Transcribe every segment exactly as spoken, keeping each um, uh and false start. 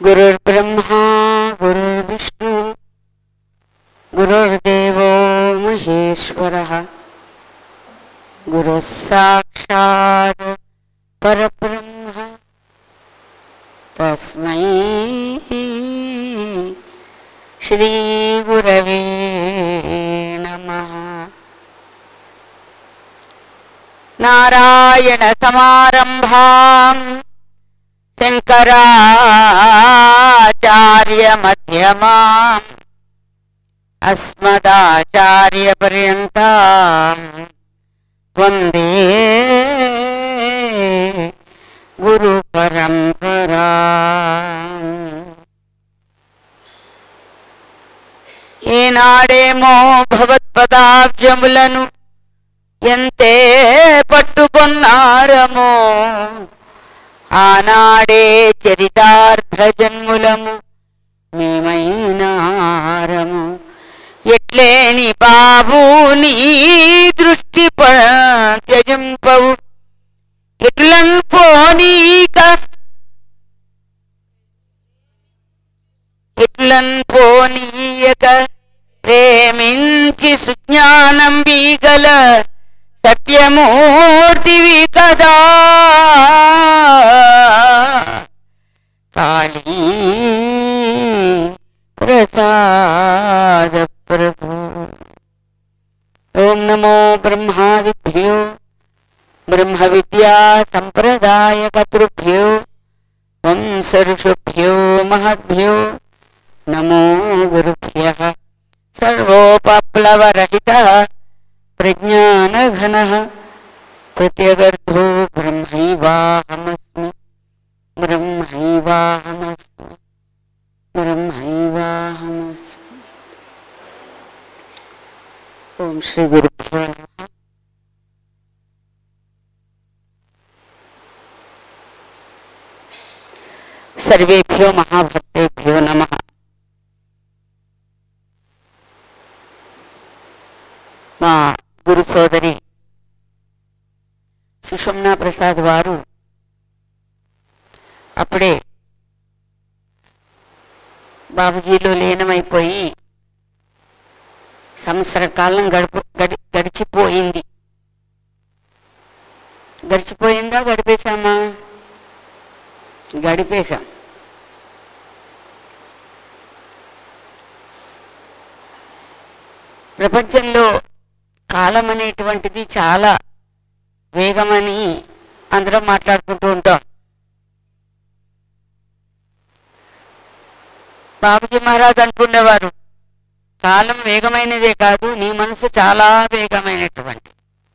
गुरुर्ब्रह्मा गुरुर्विष्णु गुरुर्देवो महेश्वरः गुरुः साक्षात् परब्रह्म तस्मै श्री गुरवे नमः। नारायण समारंभां शंकराचार्य मध्यमाम् अस्मदाचार्य पर्यन्तां वंदे गुरु परंपरा। ఏనాడేమో భగవత్పదాబ్జములను ఎంతే పట్టుకొన్నారమో ఆనాడే చరితార్థ జన్ములము మేమైనారము. ఎట్లేని బాబు నీ దృష్టి త్యజింపవు ఎట్లన్ పోనీక ఎట్లన్ పోనీయక ప్రేమించి సుజ్ఞానం వీగల సత్యమూర్తివి కదా కాళీ ప్రసాద ప్రభు. ఓం నమో బ్రహ్మాదిభ్యో బ్రహ్మ విద్యా సంప్రదాయ కర్తృభ్యో వంశ ఋషుభ్యో మహద్భ్యో నమో గురుభ్యః. సర్వోపప్లవరహితః ప్రజ్ఞానఘనః ప్రత్యగర్ధో బ్రహ్మైవాహమస్మి బ్రహ్మైవాహమస్మి బ్రహ్మైవాహమస్మి. ఓం శ్రీ గురుభ్యో నమః. సర్వేభ్యో మహాభక్తేభ్యో నమః. మా గురు సోదరి సుషుమ్నా ప్రసాద్ వారు అప్పుడే బాబుజీలో లీనమైపోయి సంవత్సర కాలం గడుపు గడి గడిచిపోయింది. గడిచిపోయిందా గడిపేశామా? గడిపేశాం. ప్రపంచంలో కాలం అనేటువంటిది చాలా వేగమని అందరం మాట్లాడుకుంటూ ఉంటాం. బాబుజీ మహారాజ్ అనుకునేవారు కాలం వేగమైనదే కాదు, నీ మనసు చాలా వేగమైనటువంటి.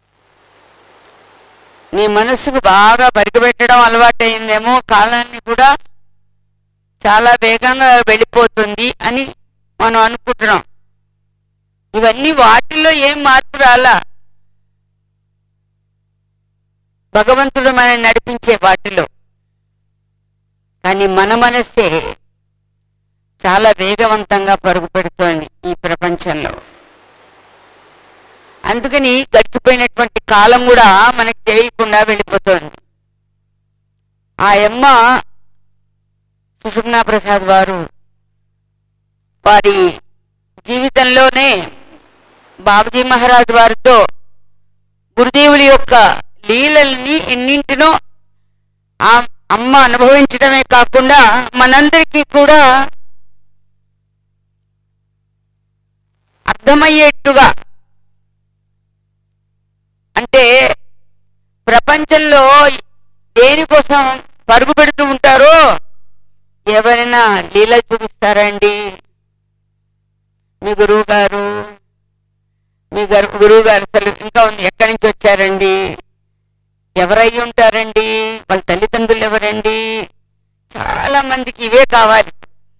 నీ మనసుకు బాగా బరిగబెట్టడం అలవాటైందేమో, కాలాన్ని కూడా చాలా వేగంగా వెళ్ళిపోతుంది అని మనం అనుకుంటున్నాం. ఇవన్నీ వాటిల్లో ఏం మార్పు రాలా, భగవంతుడు మనల్ని నడిపించే వాటిలో. కానీ మన మనస్సే చాలా వేగవంతంగా పరుగు పెడుతోంది ఈ ప్రపంచంలో. అందుకని గడిచిపోయినటువంటి కాలం కూడా మనకు తెలియకుండా వెళ్ళిపోతుంది. ఆ అమ్మ సుషుమ్నా ప్రసాద్ వారు వారి జీవితంలోనే బాబుజీ మహారాజ్ వారితో గురుదేవుల యొక్క లీలల్ని ఎన్నింటినో ఆ అమ్మ అనుభవించడమే కాకుండా మనందరికీ కూడా అర్థమయ్యేట్టుగా, అంటే ప్రపంచంలో దేనికోసం పరుగు పెడుతూ ఉంటారో ఎవరైనా లీల చూపిస్తారండి. మీ గురువు గారు మీ గురువు గారు అసలు ఇంకా ఉంది, ఎక్కడి నుంచి వచ్చారండి, ఎవరై ఉంటారండి, వాళ్ళ తల్లిదండ్రులు ఎవరండి, చాలా మందికి ఇవే కావాలి.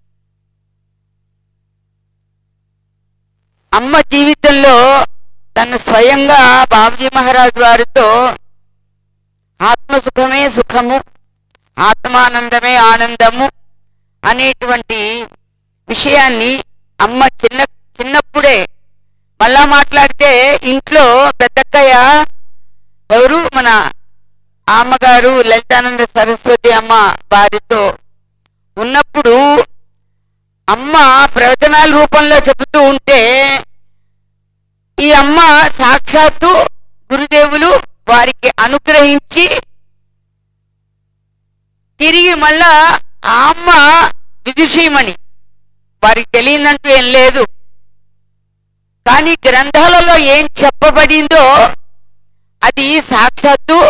అమ్మ జీవితంలో తను స్వయంగా బాబుజీ మహారాజ్ వారితో ఆత్మసుఖమే సుఖము, ఆత్మానందమే ఆనందము అనేటువంటి విషయాన్ని అమ్మ చిన్న చిన్నప్పుడే మళ్ళా మాట్లాడితే ఇంట్లో పెద్దక్కయ్య ఎవరు మన అమ్మగారు లలితానంద సరస్వతి అమ్మ వారితో ఉన్నప్పుడు అమ్మ ప్రవచనాల రూపంలో చెబుతూ ఉంటే ఈ అమ్మ సాక్షాత్తు గురుదేవులు వారికి అనుగ్రహించి తిరిగి మళ్ళా ఆ అమ్మ విదుషీమణి, వారికి తెలియనంటూ ఏం లేదు. కానీ గ్రంథాలలో ఏం చెప్పబడిందో అది సాక్షాత్తు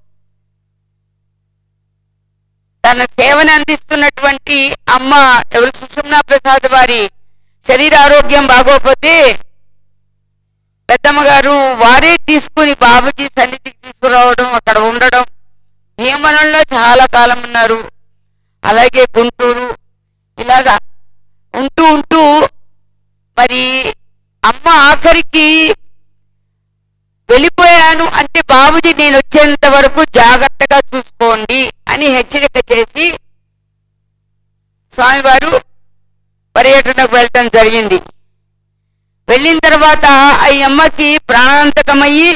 తన సేవను అందిస్తున్నటువంటి అమ్మ ఎవరు సుషుమ్నా ప్రసాద్ వారి శరీర ఆరోగ్యం బాగోకపోతే పెద్దమ్మ గారు వారే తీసుకుని బాబుజీ సన్నిధికి తీసుకురావడం, అక్కడ ఉండడం. భీమవరంలో చాలా కాలం ఉన్నారు, అలాగే గుంటూరు, ఇలాగా ఉంటూ ఉంటూ మరి అమ్మ ఆఖరికి వెళ్ళిపోయాను అంటే బాబుజీ నేను వచ్చేంత వరకు జాగ్రత్తగా చూసుకోండి అని హెచ్చరిక చేసి స్వామివారు పర్యటనకు వెళ్ళటం జరిగింది. వెళ్ళిన తర్వాత ఆ అమ్మకి ప్రాణాంతకమయ్యి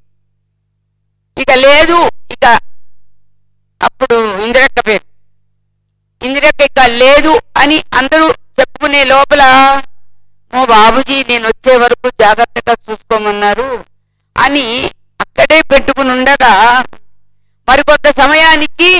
ఇక లేదు, ఇక అప్పుడు ఇందిరక్క పేరు ఇందిరక్క ఇక లేదు అని అందరూ చెప్పుకునే లోపల ఓ బాబుజీ నేను వచ్చే వరకు జాగ్రత్తగా చూసుకోమన్నారు అని అక్కడే పెట్టుకుని ఉండగా మరికొంత సమయానికి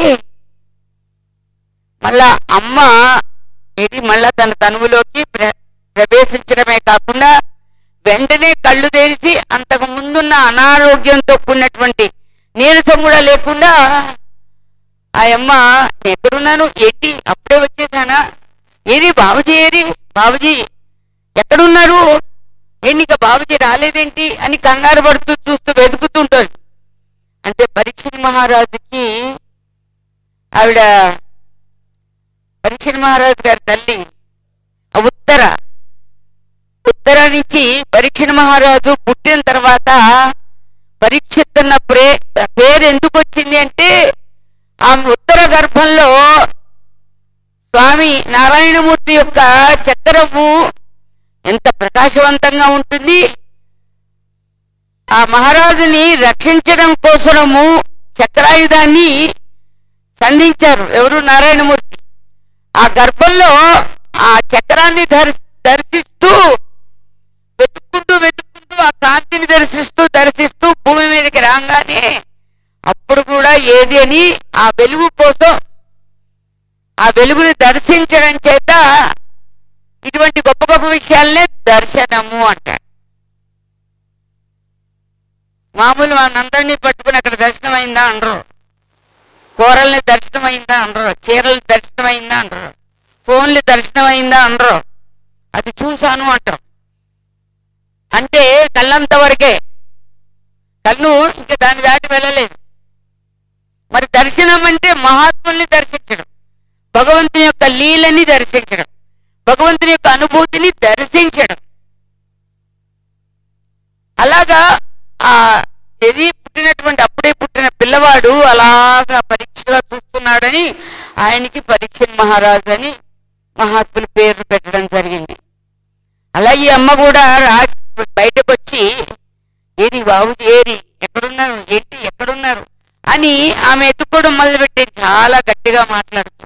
మళ్ళా అమ్మ ఇది మళ్ళా తన తనువులోకి ప్ర ప్రవేశించడమే కాకుండా వెంటనే కళ్ళు తెరిచి అంతకు ముందున్న అనారోగ్యంతో కూడినటువంటి నీరసం కూడా లేకుండా ఆ అమ్మ ఎక్కడున్నాను ఏంటి అప్పుడే వచ్చేసానా, ఏది బాబుజీ, ఏది బాబుజీ ఎక్కడున్నారు, ఎన్నిక బాబుజీ రాలేదేంటి అని కంగారు పడుతూ చూస్తూ వెతుకుతుంటుంది. అంటే పరీక్షణ్ మహారాజుకి ఆవిడ పరీక్షణ్ మహారాజు గారి తల్లి ఉత్తర ఉత్తర నుంచి పరీక్షణ్ మహారాజు పుట్టిన తర్వాత పరీక్షిత్ అన్న ప్రే పేరు ఎందుకు వచ్చింది అంటే ఆమె ఉత్తర గర్భంలో స్వామి నారాయణమూర్తి యొక్క చక్రము ఎంత ప్రకాశవంతంగా ఉంటుంది. ఆ మహారాజుని రక్షించడం కోసము చక్రాయుధాన్ని సంధించారు ఎవరు, నారాయణమూర్తి. ఆ గర్భంలో ఆ చక్రాన్ని దర్శ దర్శిస్తూ వెతుక్కుంటూ వెతుక్కుంటూ ఆ కాంతిని దర్శిస్తూ దర్శిస్తూ భూమి మీదకి రాగానే అప్పుడు కూడా ఏది అని ఆ వెలుగు కోసం ఆ వెలుగుని దర్శించడం చేత ఇటువంటి గొప్ప గొప్ప విషయాలనే దర్శనము అంటారు. మామూలు మనందరినీ పట్టుకుని అక్కడ దర్శనం అయిందా అనరు, కూరల్ని దర్శనం అయిందా అనరు, చీరలు దర్శనం అయిందా అనరు, ఫోన్లు దర్శనం అయిందా అనరు, అది చూశాను అంటారు. అంటే కళ్ళంత వరకే, కన్ను ఇంకా దాని దాటి వెళ్ళలేదు. మరి దర్శనం అంటే మహాత్ముల్ని దర్శించడం, భగవంతుని యొక్క లీలని దర్శించడం, భగవంతుని యొక్క అనుభూతిని దర్శించడం. అలాగా ఆ ఇది పుట్టినటువంటి అప్పుడే పుట్టిన పిల్లవాడు అలాగా పరీక్షగా చూస్తున్నాడని ఆయనకి పరీక్షణ్ మహారాజు అని మహాత్ముల పేరు పెట్టడం జరిగింది. అలాగే అమ్మ కూడా రాజు బయటకు వచ్చి ఏది బాబుజీ, ఏది ఎక్కడున్నారు, ఏంటి ఎక్కడున్నారు అని ఆమె ఎత్తుకోవడం మొదలుపెట్టి చాలా గట్టిగా మాట్లాడుతుంది.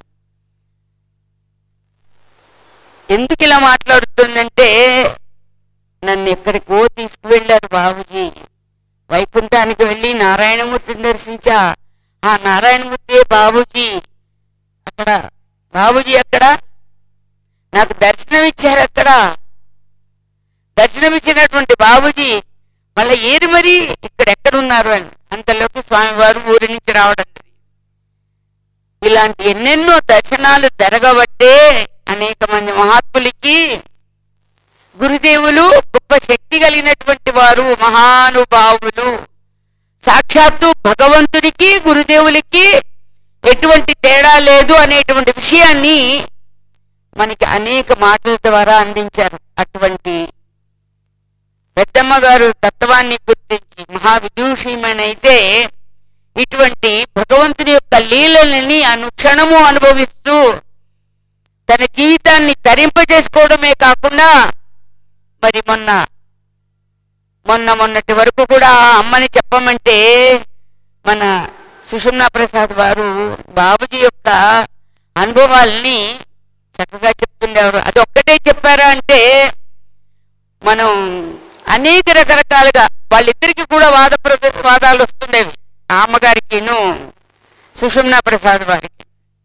ఎందుకు ఇలా మాట్లాడుతుందంటే నన్ను ఎక్కడికో తీసుకువెళ్ళారు బాబుజీ, వైకుంఠానికి వెళ్ళి నారాయణమూర్తిని దర్శించా, ఆ నారాయణమూర్తి బాబుజీ, అక్కడ బాబుజీ అక్కడ నాకు దర్శనం ఇచ్చారు, అక్కడ దర్శనమిచ్చినటువంటి బాబుజీ మళ్ళీ ఏది మరి ఇక్కడ ఎక్కడున్నారు అని. అంతలోకి స్వామివారు ఊరి నుంచి రావడం. ఇలాంటి ఎన్నెన్నో దర్శనాలు జరగబట్టే అనేక మంది మహాత్ములకి గురుదేవులు గొప్ప శక్తి కలిగినటువంటి వారు, మహానుభావులు. సాక్షాత్తు భగవంతుడికి గురుదేవులకి ఎటువంటి తేడా లేదు అనేటువంటి విషయాన్ని మనకి అనేక మాటల ద్వారా అందించారు. అటువంటి పెద్దమ్మ గారు తత్వాన్ని గుర్తించి మహావిదూషీమణైతే ఇటువంటి భగవంతుని యొక్క లీలలని అనుక్షణము అనుభవిస్తూ తన జీవితాన్ని తరింపజేసుకోవడమే కాకుండా మరి మొన్న మొన్న మొన్నటి వరకు కూడా అమ్మని చెప్పమంటే మన సుషుమ్నా ప్రసాద్ వారు బాబుజీ యొక్క అనుభవాల్ని చక్కగా చెప్తుండేవారు. అది ఒక్కటే చెప్పారా అంటే మనం అనేక రకరకాలుగా వాళ్ళిద్దరికి కూడా వాద ప్ర- వాదాలు వస్తుండేవి, ఆ అమ్మగారికిను సుషుమ్నా ప్రసాద్ వారికి.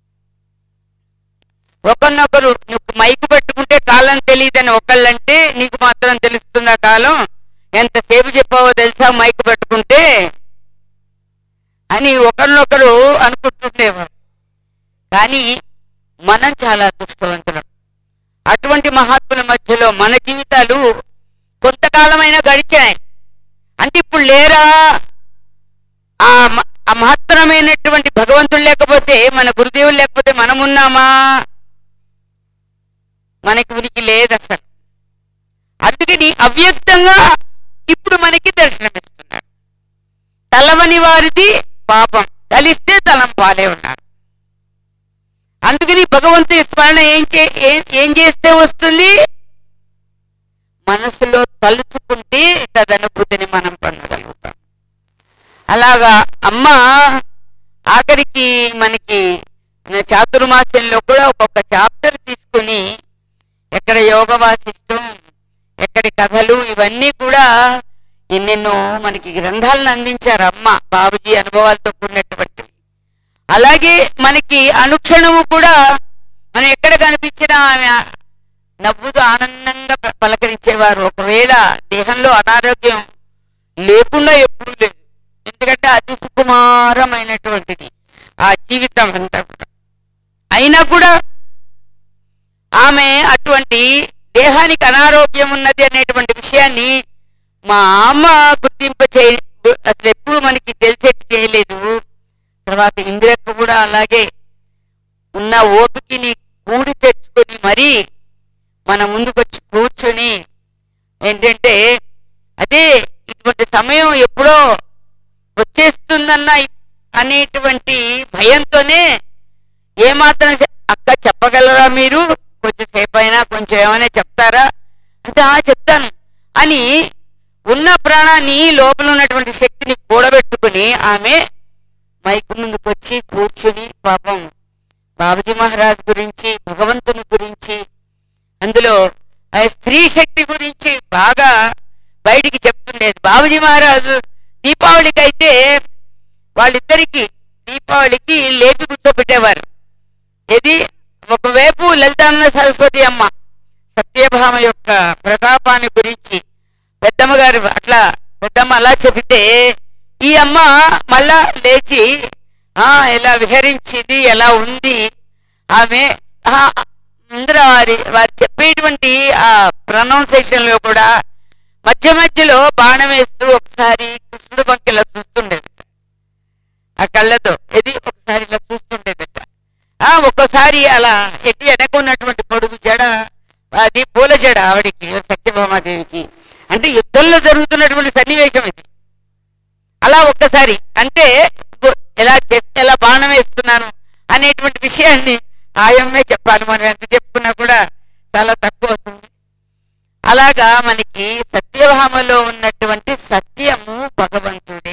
ఒకరినొకరు నువ్వు మైకు పెట్టుకుంటే కాలం తెలియదని ఒకళ్ళంటే, నీకు మాత్రం తెలుస్తుందా కాలం, ఎంతసేపు చెప్పావో తెలుసా మైకు పెట్టుకుంటే అని ఒకరినొకరు అనుకుంటుండేవారు. కానీ మనం చాలా అదృష్టవంతులం. అటువంటి మహాత్ముల మధ్యలో మన జీవితాలు కొంతకాలమైనా గడిచాయి. అంటే ఇప్పుడు లేరా, ఆ మ- ఆ మహత్తరమైనటువంటి భగవంతుడు లేకపోతే, మన గురుదేవులు లేకపోతే మనం ఉన్నామా? మనకి ఉనికి లేదు అసలు. అందుకని అవ్యక్తంగా ఇప్పుడు మనకి దర్శనమిస్తున్నారు. తలవని వారిది పాపం, తలిస్తే తలం పాలే ఉన్నారు. అందుకని భగవంతుని స్మరణ ఏం చే ఏం- ఏం చేస్తే వస్తుంది? మనసులో తలుచుకుంటే తదనుభూతిని మనం పొందగలుగుతాం. అలాగా అమ్మ ఆఖరికి మనకి చాతుర్మాస్యంలో కూడా ఒక్కొక్క చాప్టర్ తీసుకుని, ఎక్కడ యోగ వాసిష్టం, ఎక్కడి కథలు, ఇవన్నీ కూడా ఎన్నెన్నో మనకి గ్రంథాలను అందించారు అమ్మ, బాబుజీ అనుభవాలతో కూడినటువంటివి. అలాగే మనకి అనుక్షణము కూడా మనం ఎక్కడ కనిపించినా ఆమె నవ్వుతూ ఆనందంగా ప- పలకరించేవారు. ఒకవేళ దేహంలో అనారోగ్యం లేకుండా ఎప్పుడూ లేదు, ఎందుకంటే అతి సుకుమారమైనటువంటిది ఆ జీవితం అంతా కూడా. అయినా కూడా ఆమె అటువంటి దేహానికి అనారోగ్యం ఉన్నది అనేటువంటి విషయాన్ని మా అమ్మ గుర్తింప చేయ అసలు ఎప్పుడు మనకి తెలిసేట్టు చేయలేదు. తర్వాత ఇందిరక్క కూడా అలాగే ఉన్న ఓపికని కూడి తెచ్చుకొని మరీ మన ముందుకొచ్చి కూర్చొని ఏంటంటే, అదే ఇటువంటి సమయం ఎప్పుడో వచ్చేస్తుందన్న అనేటువంటి భయంతోనే ఏమాత్రం చె- అక్క చెప్పగలరా మీరు, కొంచెంసేపు అయినా కొంచెం ఏమైనా చెప్తారా అంటే, ఆ చెప్తాను అని ఉన్న ప్రాణాన్ని, లోపల ఉన్నటువంటి శక్తిని కూడబెట్టుకుని ఆమె మైకు ముందుకు వచ్చి కూర్చుని పాపం బాబుజీ మహారాజ్ గురించి, భగవంతుని గురించి, అందులో ఆ స్త్రీ శక్తి గురించి బాగా బయటికి చెప్తుండేది. బాబుజీ మహారాజు దీపావళికి అయితే వాళ్ళిద్దరికి దీపావళికి లేపి కూర్చోబెట్టేవారు. ఇది ఒకవైపు లలితానంద సరస్వతి అమ్మ సత్యభామ యొక్క ప్రతాపాన్ని గురించి పెద్దమ్మ గారు అట్లా పెద్దమ్మ అలా చెబితే, ఈ అమ్మ మళ్ళా లేచి ఆ ఎలా విహరించింది, ఎలా ఉంది ఆమె, ముందర వారి వారు చెప్పేటువంటి ఆ ప్రొనౌన్సియేషన్ లో కూడా మధ్య మధ్యలో బాణం వేస్తూ ఒకసారి కృష్ణుడు వంక ఇలా చూస్తుండేది ఆ కళ్ళతో, ఇది ఒకసారి ఇలా చూస్తుండేదట. ఆ ఒక్కోసారి అలా ఎట్టి వెనక ఉన్నటువంటి పొడుగు జడ, అది పూల జడ ఆవిడికి, సత్యభామాదేవికి. అంటే యుద్ధంలో జరుగుతున్నటువంటి సన్నివేశం ఇది. అలా ఒక్కసారి అంటే ఎలా చేస్తే ఎలా బాణం వేస్తున్నాను అనేటువంటి విషయాన్ని ఆయమ్మే చెప్పాలి, మనం ఎంత చెప్పుకున్నా కూడా చాలా తక్కువ అవుతుంది. అలాగా మనకి సత్యభామలో ఉన్నటువంటి సత్యము భగవంతుడే,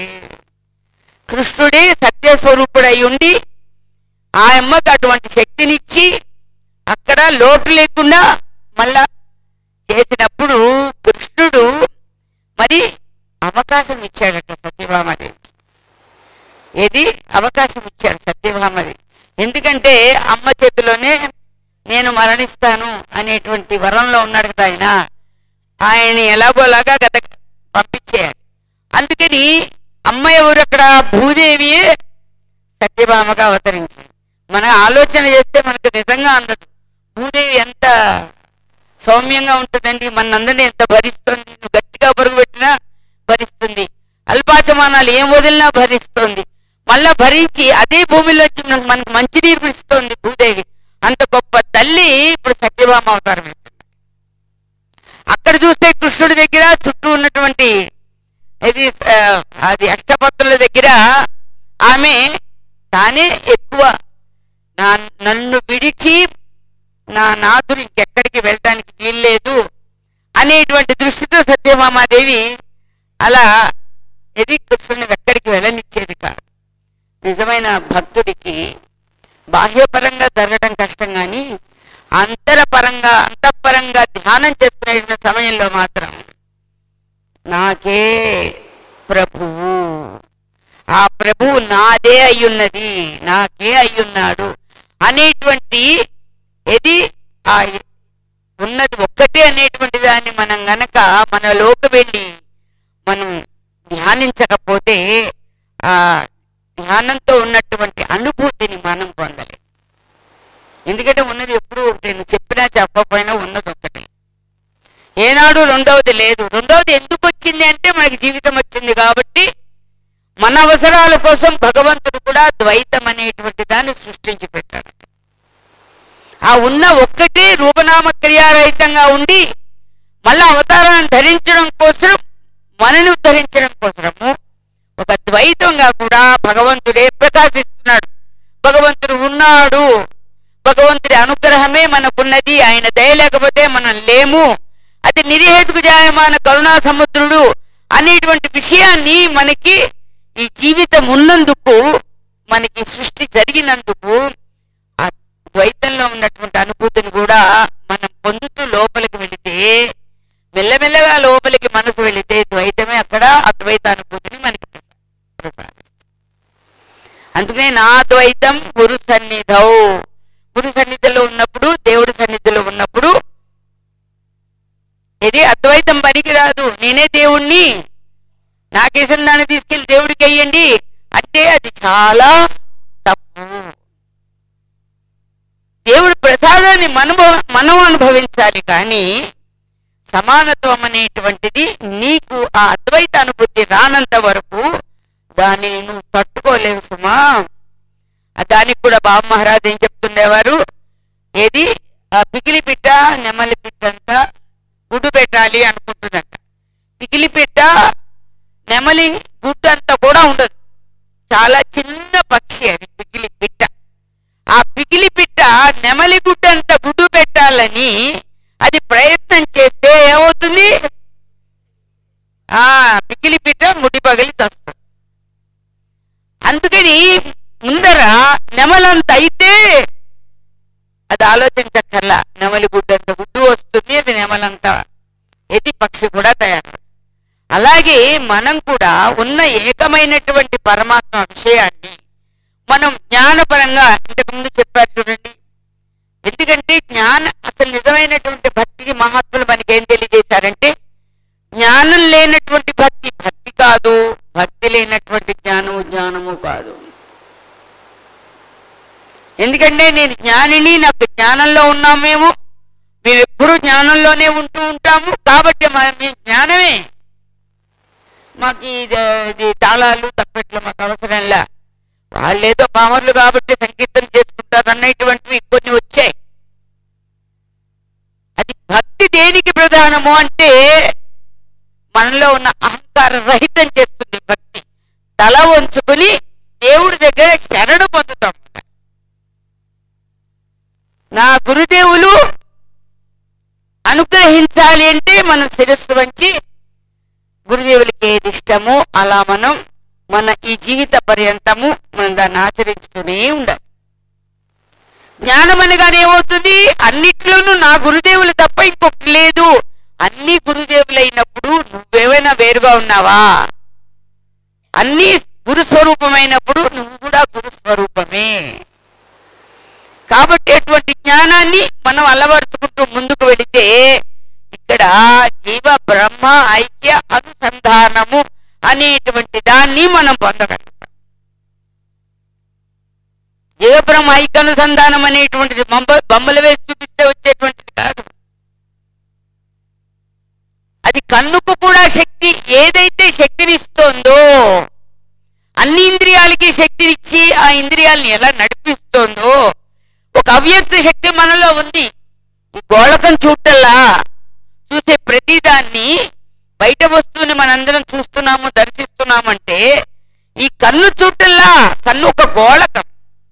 కృష్ణుడే సత్యస్వరూపుడై ఉండి ఆ అమ్మకు అటువంటి శక్తినిచ్చి అక్కడ లోటు లేకుండా మళ్ళా చేసినప్పుడు కృష్ణుడు మరి అవకాశం ఇచ్చాడట సత్యభామాదేవి. ఏది అవకాశం ఇచ్చాడు సత్యభామది, ఎందుకంటే అమ్మ చేతిలోనే నేను మరణిస్తాను అనేటువంటి వరంలో ఉన్నాడు కదా ఆయన, ఆయన్ని ఎలాగోలాగా గత పంపించేయాలి. అందుకని అమ్మ ఎవరు అక్కడ, భూదేవియే సత్యభామగా అవతరించింది. మనం ఆలోచన చేస్తే మనకు నిజంగా అందదు, భూదేవి ఎంత సౌమ్యంగా ఉంటుందండి, మనందరినీ ఎంత భరిస్తుంది, నువ్వు గట్టిగా బరువు పెట్టినా భరిస్తుంది, అల్పాచమానాలు ఏం వదిలినా భరిస్తుంది, మళ్ళా భరించి అదే భూమిలో మనకు మంచి నీరు ఇస్తుంది భూదేవి. అంత గొప్ప తల్లి ఇప్పుడు సత్యభామ అవతారం అవుతుంది. అక్కడ చూస్తే కృష్ణుడి దగ్గర చుట్టూ ఉన్నటువంటి ఇది అది అష్టపత్రుల దగ్గర ఆమె తానే ఎక్కువ నా నన్ను విడిచి నా నాథుడు ఇంకెక్కడికి వెళ్ళడానికి వీల్లేదు అనేటువంటి దృష్టితో సత్యభామాదేవి అలా ఇది కృష్ణుని ఎక్కడికి వెళ్ళనిచ్చేది కాదు. నిజమైన భక్తుడికి బాహ్యపరంగా జరగడం ధ్యానం చేస్తున్న సమయంలో మాత్రం నాకే ప్రభువు, ఆ ప్రభువు నాదే అయ్యున్నది, నాకే అయ్యున్నాడు అనేటువంటి ఏది ఆ ఉన్నది ఒక్కటే అనేటువంటి దాన్ని మనం గనక మనలోకి వెళ్ళి మనం ధ్యానించకపోతే ఆ ధ్యానంతో ఉన్నటువంటి అనుభూతిని మనం పొందలేం. ఎందుకంటే ఉన్నది ఎప్పుడూ ఒకటే, నువ్వు చెప్పినా చెప్పకపోయినా ఉన్నది ఒక్కటే. ఏనాడు రెండవది లేదు. రెండవది ఎందుకు వచ్చింది అంటే మనకి జీవితం వచ్చింది కాబట్టి మన అవసరాల కోసం భగవంతుడు కూడా ద్వైతం అనేటువంటి దాన్ని సృష్టించి పెట్టాడు. ఆ ఉన్న ఒక్కటే రూపనామ క్రియారహితంగా ఉండి మళ్ళా అవతారాన్ని ధరించడం కోసం, మనని ఉద్ధరించడం కోసము ఒక ద్వైతంగా కూడా భగవంతుడే ప్రకాశిస్తున్నాడు. భగవంతుడు ఉన్నాడు, భగవంతుడి అనుగ్రహమే మనకున్నది, ఆయన దయ లేకపోతే మనం లేము, అది నిరిహేతుకు జాయమాన కరుణా సముద్రుడు అనేటువంటి విషయాన్ని మనకి ఈ జీవితం ఉన్నందుకు, మనకి సృష్టి జరిగినందుకు ఆ ద్వైతంలో ఉన్నటువంటి అనుభూతిని కూడా మనం పొందుతూ లోపలికి వెళితే, మెల్లమెల్లగా లోపలికి మనసు వెళితే ద్వైతమే అక్కడ అద్వైత అనుభూతిని మనకి ప్రసాదిస్తుంది. అందుకనే నా ద్వైతం గురు సన్నిధౌ, గురు సన్నిధిలో ఉన్నప్పుడు, దేవుడి సన్నిధిలో ఉన్నప్పుడు ఇది అద్వైతం పనికిరాదు. నేనే దేవుణ్ణి, నాకేసిన దాన్ని తీసుకెళ్లి దేవుడికి అయ్యండి అంటే అది చాలా తప్పు. దేవుడి ప్రసాదాన్ని మనం మనం అనుభవించాలి, కానీ సమానత్వం అనేటువంటిది నీకు ఆ అద్వైత అనుభూతి రానంత వరకు దాన్ని నువ్వు తట్టుకోలేవు సుమా. దానికి కూడా బాబు మహారాజ్ ఏం చెప్తుండేవారు, ఏది ఆ పికిలి పిట్ట నెమలి పిట్ట అంతా గుడ్డు పెట్టాలి అనుకుంటుందంట. పికిలి పిట్ట నెమలి గుడ్డు అంతా కూడా ఉండదు, చాలా చిన్న పక్షి అది పికిలి పిట్ట. ఆ పికిలి పిట్ట నెమలి గుడ్డు అంత గుడ్డు పెట్టాలని అది ప్రయత్నం చేస్తే ఏమవుతుంది, ఆ పికిలి పిట్ట ముడి పగిలి చస్తుంది. అందుకని ముందర నెమలంత అయితే అది ఆలోచించక్కర్లా, నెమలి గుడ్డంత గుడ్డు వస్తుంది, అది నెమలంతా ఎది పక్షి కూడా తయారవుతుంది. అలాగే మనం కూడా ఉన్న ఏకమైనటువంటి పరమాత్మ విషయాన్ని మనం జ్ఞానపరంగా ఇంతకుముందు చెప్పారు చూడండి. ఎందుకంటే జ్ఞాన అసలు నిజమైనటువంటి భక్తికి మహాత్ములు మనకి ఏం తెలియజేశారంటే, జ్ఞానం లేనటువంటి భక్తి భక్తి కాదు, భక్తి లేనటువంటి జ్ఞానము జ్ఞానము కాదు. ఎందుకంటే నేను జ్ఞానిని, నాకు జ్ఞానంలో ఉన్నాం, మేము మేము ఎప్పుడూ జ్ఞానంలోనే ఉంటూ ఉంటాము కాబట్టి మీ జ్ఞానమే మాకు ఇది తాళాలు తప్పెట్లు మాకు అవసరంలా. వాళ్ళేదో పామర్లు కాబట్టి సంకీర్తన చేసుకుంటారు అన్నటువంటివి కొన్ని వచ్చాయి. అది భక్తి దేనికి ప్రధానము అంటే మనలో ఉన్న అహంకార రహితం చేస్తుంది భక్తి. తల వంచుకుని దేవుడి దగ్గర శరణు పొందుతాం. నా గురుదేవులు అనుగ్రహించాలి అంటే మనం శిరస్సు వంచి గురుదేవులకి ఏది ఇష్టమో అలా మనం మన ఈ జీవిత పర్యంతము మనం దాన్ని ఆచరించుతూనే ఉండాలి. జ్ఞానం అనగానే ఏమవుతుంది, అన్నిట్లోనూ నా గురుదేవులు తప్ప ఇంకొకటి లేదు. అన్ని గురుదేవులు అయినప్పుడు నువ్వేమైనా వేరుగా ఉన్నావా? అన్ని గురు స్వరూపమైనప్పుడు నువ్వు కూడా గురు స్వరూపమే. కాబట్టి అటువంటి జ్ఞానాన్ని మనం అలవరుచుకుంటూ ముందుకు వెళితే ఇక్కడ జీవ బ్రహ్మ ఐక్య అనుసంధానము అనేటువంటి దాన్ని మనం పొందగలుగుతాం. జీవ బ్రహ్మ ఐక్య అనుసంధానం అనేటువంటిది బొమ్మ బొమ్మలు వేసి చూపిస్తే వచ్చేటువంటిది కాదు. అది కన్నుకు కూడా శక్తి, ఏదైతే శక్తినిస్తోందో, అన్ని ఇంద్రియాలకి శక్తినిచ్చి ఆ ఇంద్రియాలని ఎలా నడిపిస్తోందో ఒక అవ్యక్త శక్తి మనలో ఉంది. ఈ గోళకం చూడటల్లా చూసే ప్రతిదాన్ని, బయట వస్తువుని మనందరం చూస్తున్నాము, దర్శిస్తున్నామంటే ఈ కన్ను చూడటల్లా, కన్ను ఒక గోళకం.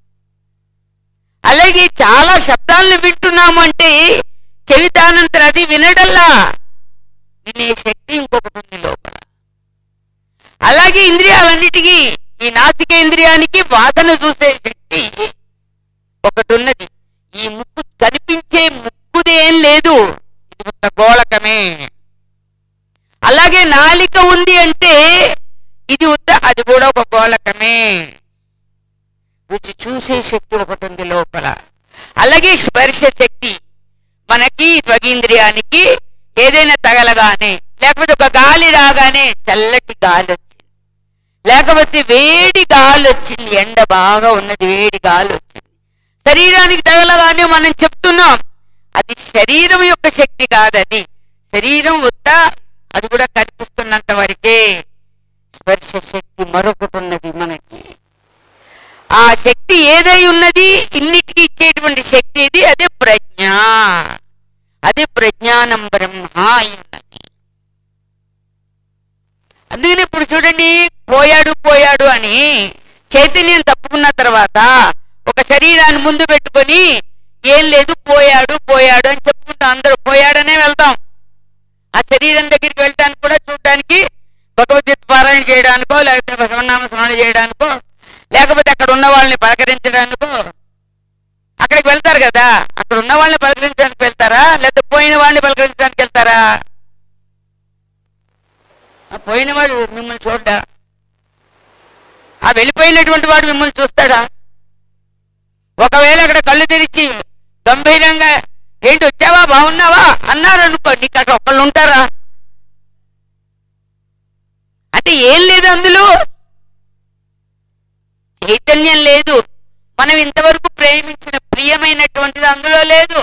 అలాగే చాలా శబ్దాలను వింటున్నాము అంటే చెవి దానంతర అది వినడల్లా, వినే శక్తి ఇంకొకటి ఉంది లోపల. అలాగే ఇంద్రియాలన్నిటికీ, ఈ నాసికేంద్రియానికి వాసన చూసే శక్తి ఒకటి ఉన్నది. ఈ ముక్కు కనిపించే ముక్కుదేం లేదు, ఇది అంత గోళకమే. అలాగే నాలిక ఉంది అంటే ఇది ఉద్ద, అది కూడా ఒక గోళకమే. రుచి చూసే శక్తి ఒకటి ఉంది లోపల. అలాగే స్పర్శ శక్తి, మనకి త్వగీంద్రియానికి ఏదైనా తగలగానే, లేకపోతే ఒక గాలి రాగానే చల్లటి గాలి వచ్చింది, లేకపోతే వేడి గాలి వచ్చింది, ఎండ బాగా ఉన్నది వేడి గాలి వచ్చింది, శరీరానికి తగలగానే మనం చెప్తున్నాం అది శరీరం యొక్క శక్తి కాదు, అది శరీరం వద్దా, అది కూడా కనిపిస్తున్నంత వరకే. స్పర్శ శక్తి మరొకటి ఉన్నది మనకి. ఆ శక్తి ఏదై ఉన్నది, ఇన్నిటికి ఇచ్చేటువంటి శక్తి ఇది, అదే ప్రజ్ఞ, అదే ప్రజ్ఞానం బ్రహ్మ అన్నది. అందుకని ఇప్పుడు చూడండి, పోయాడు పోయాడు అని చైతన్యం తప్పుకున్న తర్వాత ఒక శరీరాన్ని ముందు పెట్టుకొని ఏం లేదు పోయాడు పోయాడు అని చెప్పుకుంటాం. అందరూ పోయాడనే వెళ్తాం. ఆ శరీరం దగ్గరికి వెళ్ళడానికి కూడా చూడడానికి, భగవద్గీత పారాయణ చేయడానికో, లేకపోతే భగవన్నామ స్మరణ చేయడానికో, లేకపోతే అక్కడ ఉన్న వాళ్ళని పలకరించడానికో అక్కడికి వెళ్తారు కదా. అక్కడ ఉన్న వాళ్ళని పలకరించడానికి వెళ్తారా, లేకపోతే పోయిన వాడిని పలకరించడానికి వెళ్తారా? పోయిన వాడు మిమ్మల్ని చూడ్డా? ఆ వెళ్ళిపోయినటువంటి వాడు మిమ్మల్ని చూస్తాడా? ఒకవేళ అక్కడ కళ్ళు తెరిచి గంభీరంగా ఏంటి వచ్చావా బాగున్నావా అన్నారు అనుకో, నీకు అక్కడ ఒకళ్ళు ఉంటారా? అంటే ఏం లేదు, అందులో చైతన్యం లేదు. మనం ఇంతవరకు ప్రేమించిన ప్రియమైనటువంటిది అందులో లేదు.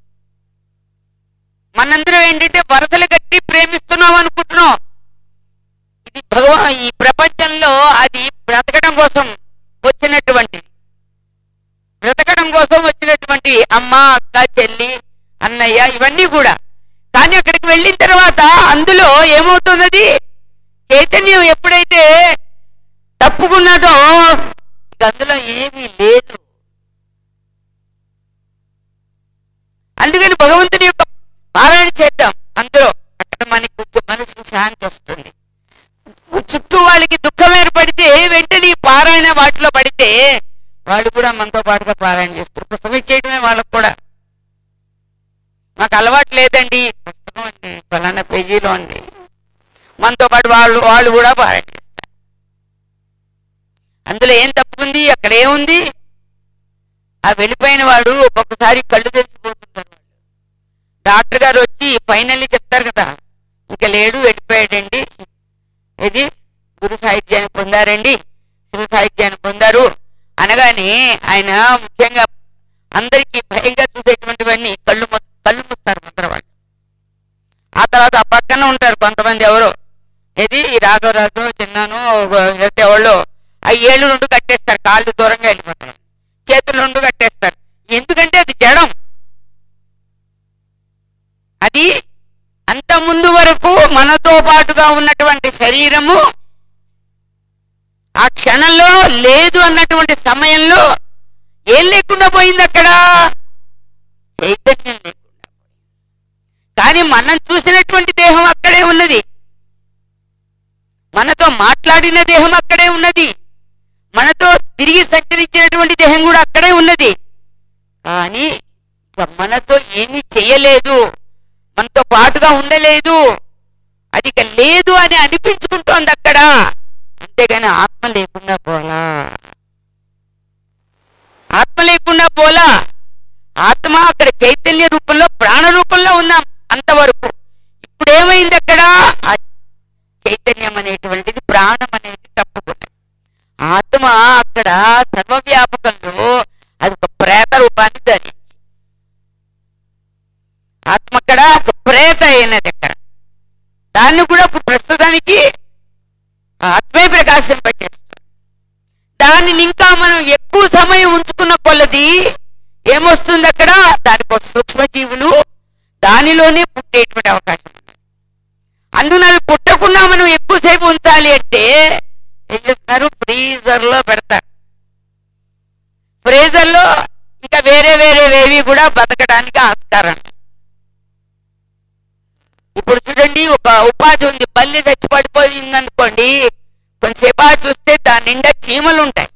మనందరం ఏంటంటే వరసలు కట్టి ప్రేమిస్తున్నాం అనుకుంటున్నాం. ఇది భగవా ఈ ప్రపంచంలో అది బ్రతకడం కోసం వచ్చినటువంటిది, బ్రతకడం కోసం వచ్చినటువంటి అమ్మ, అక్క, చెల్లి, అన్నయ్య, ఇవన్నీ కూడా. కానీ అక్కడికి వెళ్ళిన తర్వాత అందులో ఏమవుతున్నది, చైతన్యం ఎప్పుడైతే తప్పుకున్నదో అందులో ఏమీ లేదు. అందుకని భగవంతుని యొక్క పారాయణ చేద్దాం అందులో. అక్కడ మనకి కొంచెం మనసుకు శాంతి వస్తుంది. చుట్టూ వాళ్ళకి దుఃఖం ఏర్పడితే వెంటనే పారాయణ వాటిలో పడితే వాళ్ళు కూడా మనతో పాటుగా పారాయణ చేస్తారు. పుస్తకం చేయడమే వాళ్ళకు కూడా. మాకు అలవాటు లేదండి, పుస్తకం అండి ఫలానా పేజీలో అండి, మనతో పాటు వాళ్ళు వాళ్ళు కూడా పారాయణ చేస్తారు. అందులో ఏం తప్పుకుంది, అక్కడ ఏముంది? ఆ వెళ్ళిపోయిన వాడు ఒక్కొక్కసారి కళ్ళు తెరిచిపోతుంటారు. డాక్టర్ గారు వచ్చి ఫైనల్లీ చెప్తారు కదా, ఇంకా లేడు వెళ్ళిపోయాడండి, ఇది గురు సాహిత్యాన్ని పొందారండి, శివ సాహిత్యాన్ని పొందారు అనగానే ఆయన ముఖ్యంగా అందరికీ భయంగా చూసేటువంటివన్నీ కళ్ళు కళ్ళు మూస్తారు ముందర వాళ్ళు. ఆ తర్వాత ఆ పక్కన ఉంటారు కొంతమంది, ఎవరో ఇది రాఘవరాజు చిన్నాను ఎవరో ఆ ఏళ్ళు రెండు కట్టేస్తారు, కాళ్ళు దూరంగా వెళ్ళిపోతారు, చేతులు రెండు కట్టేస్తారు. ఎందుకంటే అది జడం. అది అంత ముందు వరకు మనతో పాటుగా ఉన్నటువంటి శరీరము ఆ క్షణంలో లేదు అన్నటువంటి సమయంలో ఏం లేకుండా పోయింది, అక్కడ చైతన్యం లేకుండా పోయింది. కానీ మనం చూసినటువంటి దేహం అక్కడే ఉన్నది, మనతో మాట్లాడిన దేహం అక్కడే ఉన్నది, మనతో తిరిగి సంచరించినటువంటి దేహం కూడా అక్కడే ఉన్నది. కానీ మనతో ఏమీ చెయ్యలేదు, మనతో పాటుగా ఉండలేదు, అది ఇక లేదు అని అనిపించుకుంటోంది అక్కడ. అంతేగాని ఆత్మ లేకుండా పోలా, ఆత్మ లేకుండా పోలా. ఆత్మ అక్కడ చైతన్య రూపంలో ప్రాణ రూపంలో ఉన్నాం అంతవరకు. ఇప్పుడు ఏమైంది అక్కడ? చైతన్యం అనేటువంటిది ప్రాణం అనేది తప్పుకున్నది. ఆత్మ అక్కడ సర్వవ్యాపకంలో అది ఒక ప్రేత రూపాన్ని ధరించి, ఆత్మ అక్కడ ఒక ప్రేత అయినది అక్కడ. దాన్ని కూడా ప్రస్తుతానికి ఆత్మే ప్రకాశింపచేస్తుంది. దానిని ఇంకా మనం ఎక్కువ సమయం ఉంచుకున్న కొలది ఏమొస్తుంది అక్కడ? దానికి ఒక సూక్ష్మజీవులు దానిలోనే పుట్టేటువంటి అవకాశం ఉంది. అందున అవి పుట్టకుండా మనం ఎక్కువసేపు ఉంచాలి అంటే ఏం చేస్తున్నారు? ఫ్రీజర్ లో పెడతారు. ఫ్రీజర్ లో ఇంకా వేరే వేరేవేవి కూడా బతకడానికి ఆస్కారం. ఇప్పుడు చూడండి, ఒక ఉపాధి ఉంది, బల్లి తెచ్చి పడిపోయింది అనుకోండి, కొంచెంసేపు చూస్తే దాని నిండా చీమలు ఉంటాయి,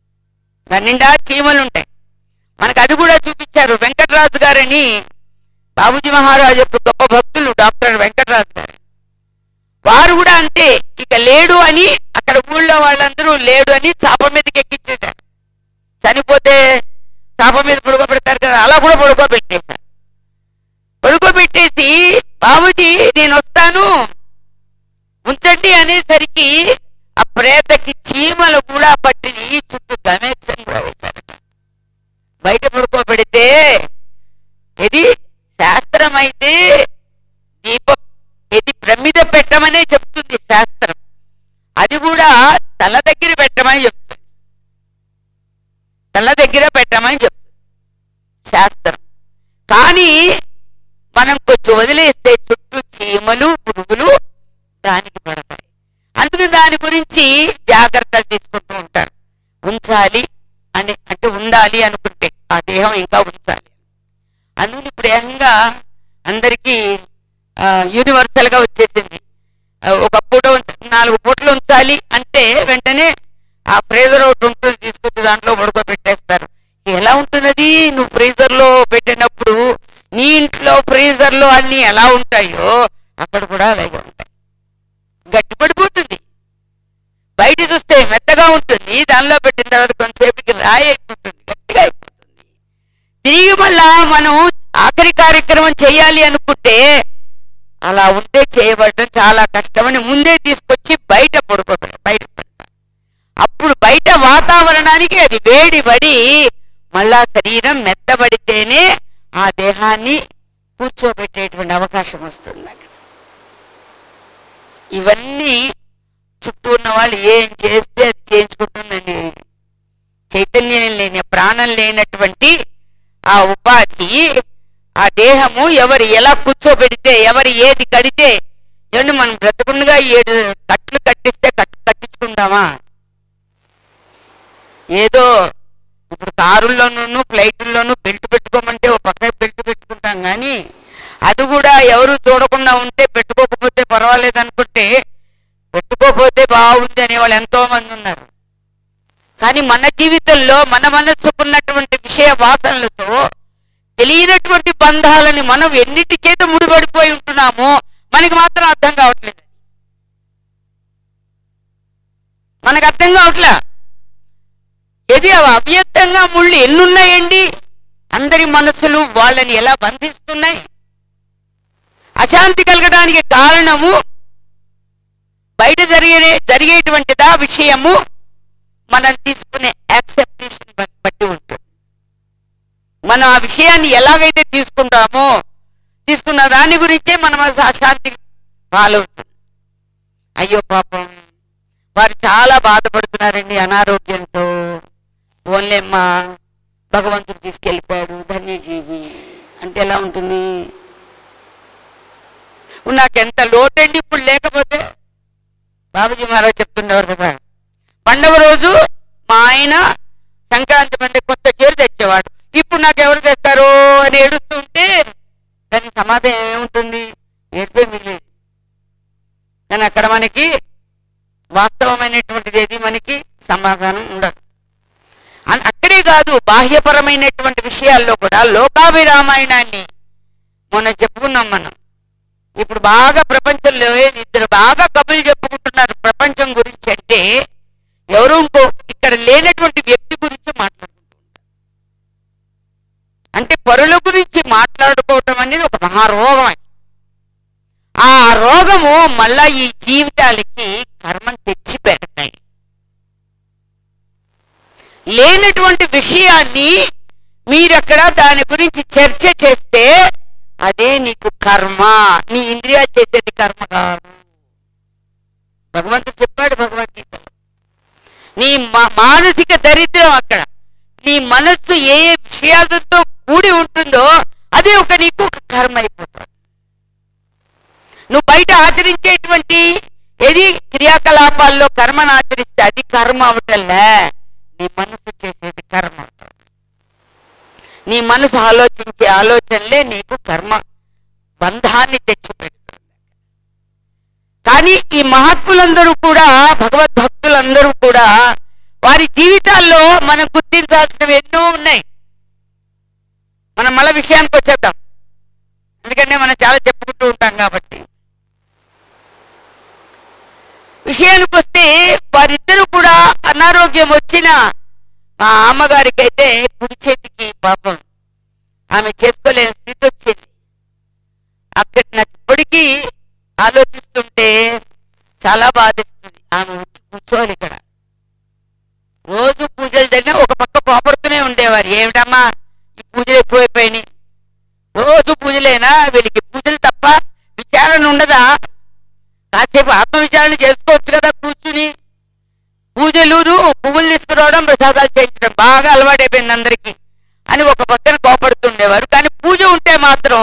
దాని నిండా చీమలు ఉంటాయి. మనకు అది కూడా చూపించారు. వెంకటరాజు గారని బాబూజీ మహారాజ్ యొక్క గొప్ప భక్తులు డాక్టర్ వెంకటరాజు గారు, వారు కూడా అంతే. ఇక లేడు అని అక్కడ ఊళ్ళో వాళ్ళందరూ లేడు అని చాప మీదకి ఎక్కించేశారు. చనిపోతే చాప మీద పడుకోబెడతారు కదా, అలా కూడా పడుకోబెట్టేశారు. పడుకోబెట్టేసి బాబూజీ నేను వస్తాను ఉంచండి అనేసరికి ఆ ప్రేతకి చీమలు కూడా పట్టిని చుట్టూ గమేక్షన్ కూడా వేశారు. బయట పడుకోబెడితే ఇది శాస్త్రం అయితే దీపం ఇది ప్రమిద పెట్టమనే చెప్తుంది శాస్త్రం, అది కూడా తల దగ్గర పెట్టమని చెప్తుంది. తల దగ్గర పెట్టమని చెప్తుంది శాస్త్రం. కానీ మనం కొంచెం వదిలేస్తే చుట్టూ చీమలు పురుగులు దానికి పడతాయి. అందుకని దాని గురించి జాగ్రత్తలు తీసుకుంటూ ఉంటారు. ఉంచాలి అని అంటే ఉండాలి అనుకుంటే ఆ దేహం ఇంకా ఉంచాలి. అందుకని ఇప్పుడు ఏకంగా అందరికీ యూనివర్సల్ గా వచ్చేసింది. ఒక పూట నాలుగు పూటలు ఉంచాలి అంటే వెంటనే ఆ ఫ్రీజర్ ఒకటి ఉంటుంది, తీసుకొచ్చి దాంట్లో ఉడకబెట్టేస్తారు. ఎలా ఉంటున్నది? నువ్వు ఫ్రీజర్ లో పెట్టినప్పుడు నీ ఇంట్లో ఫ్రీజర్ లో అన్ని ఎలా ఉంటాయో అక్కడ కూడా అలాగే ఉంటాయి. గట్టిపడిపోతుంది. బయట చూస్తే మెత్తగా ఉంటుంది, దానిలో పెట్టిన తర్వాత కొంతసేపుకి రాయి అయిపోతుంది, గట్టిగా అయిపోతుంది. తిరిగి మళ్ళా మనం ఆఖరి కార్యక్రమం చేయాలి అనుకుంటే అలా ఉంటే చేయబడటం చాలా కష్టమని ముందే తీసుకొచ్చి బయట పడుకోబెడ బయట పెడతాం. అప్పుడు బయట వాతావరణానికి అది వేడి పడి మళ్ళా శరీరం మెత్తబడితేనే ఆ దేహాన్ని కూర్చోబెట్టేటువంటి అవకాశం వస్తుంది. ఇవన్నీ చుట్టూ ఉన్న వాళ్ళు ఏం చేస్తే అది చేయించుకుంటుందని చైతన్యం లేని ప్రాణం లేనటువంటి ఆ ఉపాధి ఆ దేహము ఎవరు ఎలా కూర్చోబెడితే ఎవరు ఏది కడితే ఏమంటే మనం బ్రతకుండగా ఏడు కట్లు కట్టిస్తే కట్టు కట్టించుకుంటామా? ఏదో ఇప్పుడు కారుల్లోనూ ఫ్లైట్ల్లోనూ బెల్ట్ పెట్టుకోమంటే ఓ పక్క బెల్ట్ పెట్టుకుంటాం, కానీ అది కూడా ఎవరు చూడకుండా ఉంటే పెట్టుకోకపోతే పర్వాలేదు అనుకుంటే పెట్టుకోకపోతే బాగుంది అనేవాళ్ళు ఎంతో మంది ఉన్నారు. కానీ మన జీవితంలో మన మనస్సుకున్నటువంటి విషయ వాసనలతో తెలియనటువంటి బంధాలని మనం ఎన్నిటి చేత ముడిపడిపోయి ఉంటున్నామో మనకి మాత్రం అర్థం కావట్లేదు. మనకు అర్థం కావట్లే. ఏది అవ్యక్తంగా ముళ్ళు ఎన్నున్నాయండి. అందరి మనస్సులు వాళ్ళని ఎలా బంధిస్తున్నాయి. అశాంతి కలగడానికి కారణము బయట జరిగే జరిగేటువంటిదా విషయము మనం తీసుకునే యాక్సెప్టేషన్ బట్టి ఉంటుంది. మనం ఆ విషయాన్ని ఎలాగైతే తీసుకుంటామో తీసుకున్న దాని గురించే మనం అశాంతి పాలవుతుంది. అయ్యో పాపం వారు చాలా బాధపడుతున్నారండి అనారోగ్యంతో, ఓన్లేమ్మా భగవంతుడు తీసుకెళ్ళిపోయాడు ధన్యజీవి అంటే ఎలా ఉంటుంది? నాకెంత లోటండి ఇప్పుడు లేకపోతే. బాబూజీ మహారాజ్ చెప్తుండేవారు కదా, పండగ రోజు మా ఆయన సంక్రాంతి పండుగ కొత్త చీర తెచ్చేవాడు, ఇప్పుడు నాకు ఎవరు తెస్తారో అని ఏడుస్తుంటే దాని సమాధానం ఏముంటుంది? ఏడిపోయి మిగిలేదు. కానీ అక్కడ మనకి వాస్తవమైనటువంటిది ఏది మనకి సమాధానం ఉండదు. అక్కడే కాదు, బాహ్యపరమైనటువంటి విషయాల్లో కూడా లోకాభిరామాయణాన్ని మొన్న చెప్పుకున్నాం మనం. ఇప్పుడు బాగా ప్రపంచంలో ఇద్దరు బాగా కబుర్లు చెప్పుకుంటున్నారు ప్రపంచం గురించి. అంటే ఎవరు ఇంకో ఇక్కడ లేనటువంటి వ్యక్తి గురించి మాట్లాడుకుంటున్నారు. అంటే పరుల గురించి మాట్లాడుకోవటం అనేది ఒక మహారోగం. ఆ రోగము మళ్ళా ఈ జీవితాలకి కర్మం తెచ్చి పెడతాయి. లేనటువంటి విషయాన్ని మీరక్కడ దాని గురించి చర్చ చేస్తే అదే నీకు కర్మ. నీ ఇంద్రియాలు చేసేది కర్మ కాదు. భగవంతుడు చెప్పాడు భగవద్గీతలో, నీ మానసిక దరిద్రం అక్కడ నీ మనస్సు ఏ ఏ విషయాలతో కూడి ఉంటుందో అదే ఒక నీకు ఒక కర్మ అయిపోతుంది. నువ్వు బయట ఆచరించేటువంటి ఏది క్రియాకలాపాల్లో కర్మను ఆచరిస్తే అది కర్మ అవటంలే, నీ మనసు చేసేది కర్మ అవుతుంది. నీ మనసు ఆలోచించే ఆలోచనలే నీకు కర్మ బంధాన్ని తెచ్చిపెడుతుంది. కానీ ఈ మహాత్ములందరూ కూడా భగవద్భక్తులందరూ కూడా వారి జీవితాల్లో మనం గుర్తించాల్సినవి ఎన్నో ఉన్నాయి. మనం మళ్ళా విషయానికి వచ్చేద్దాం. ఎందుకంటే మనం చాలా చెప్పుకుంటూ ఉంటాం కాబట్టి. విషయానికి వస్తే వారిద్దరూ కూడా అనారోగ్యం వచ్చిన మా అమ్మగారికి అయితే కుడి చేతికి పాపం ఆమె చేసుకోలేని స్థితి వచ్చింది. అక్కడ నాకు ఇప్పటికీ ఆలోచిస్తుంటే చాలా బాధిస్తుంది. ఆమె వచ్చి కూర్చోవాలి ఇక్కడ, రోజు పూజలు జరిగినా ఒక పక్క కోపడుతూనే ఉండేవారు. ఏమిటమ్మా ఈ పూజలు ఎక్కువైపోయినాయి, రోజు పూజలేనా, వీళ్ళకి పూజలు తప్ప విచారణ ఉండదా, కాసేపు ఆత్మవిచారణ చేసుకోవచ్చు కదా కూర్చుని. పూజలు పువ్వులు తీసుకురావడం ప్రసాదాలు చేయించడం బాగా అలవాటైపోయింది అందరికీ అని ఒక పక్కన కోపడుతుండేవారు. కానీ పూజ ఉంటే మాత్రం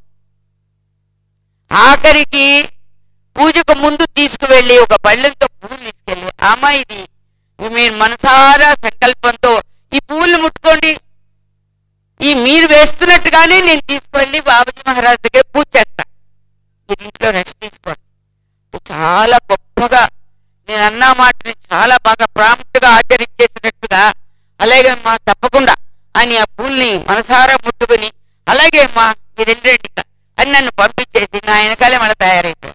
ఆఖరికి పూజకు ముందు తీసుకువెళ్ళి ఒక పళ్ళెంతో పువ్వులు తీసుకెళ్ళి, అమ్మా ఇది మీరు మనసారా సంకల్పంతో ఈ పువ్వులు ముట్టుకోండి, ఈ మీరు వేస్తున్నట్టుగానే నేను తీసుకువెళ్ళి బాబుజీ మహారాజ్ దగ్గర పూజ చేస్తా, మీరు ఇంట్లో రెస్ట్ తీసుకోండి. చాలా గొప్పగా నేను అన్న మాటని చాలా బాగా ప్రాముఖ్యతగా ఆచరించేసినట్టుగా, అలాగే మా తప్పకుండా అని ఆ పూల్ని మనసారా ముట్టుకుని, అలాగే మా మీరు రెండేంటి అని నన్ను పంపించేసి నా వెనకాలే మళ్ళీ తయారైపోయారు.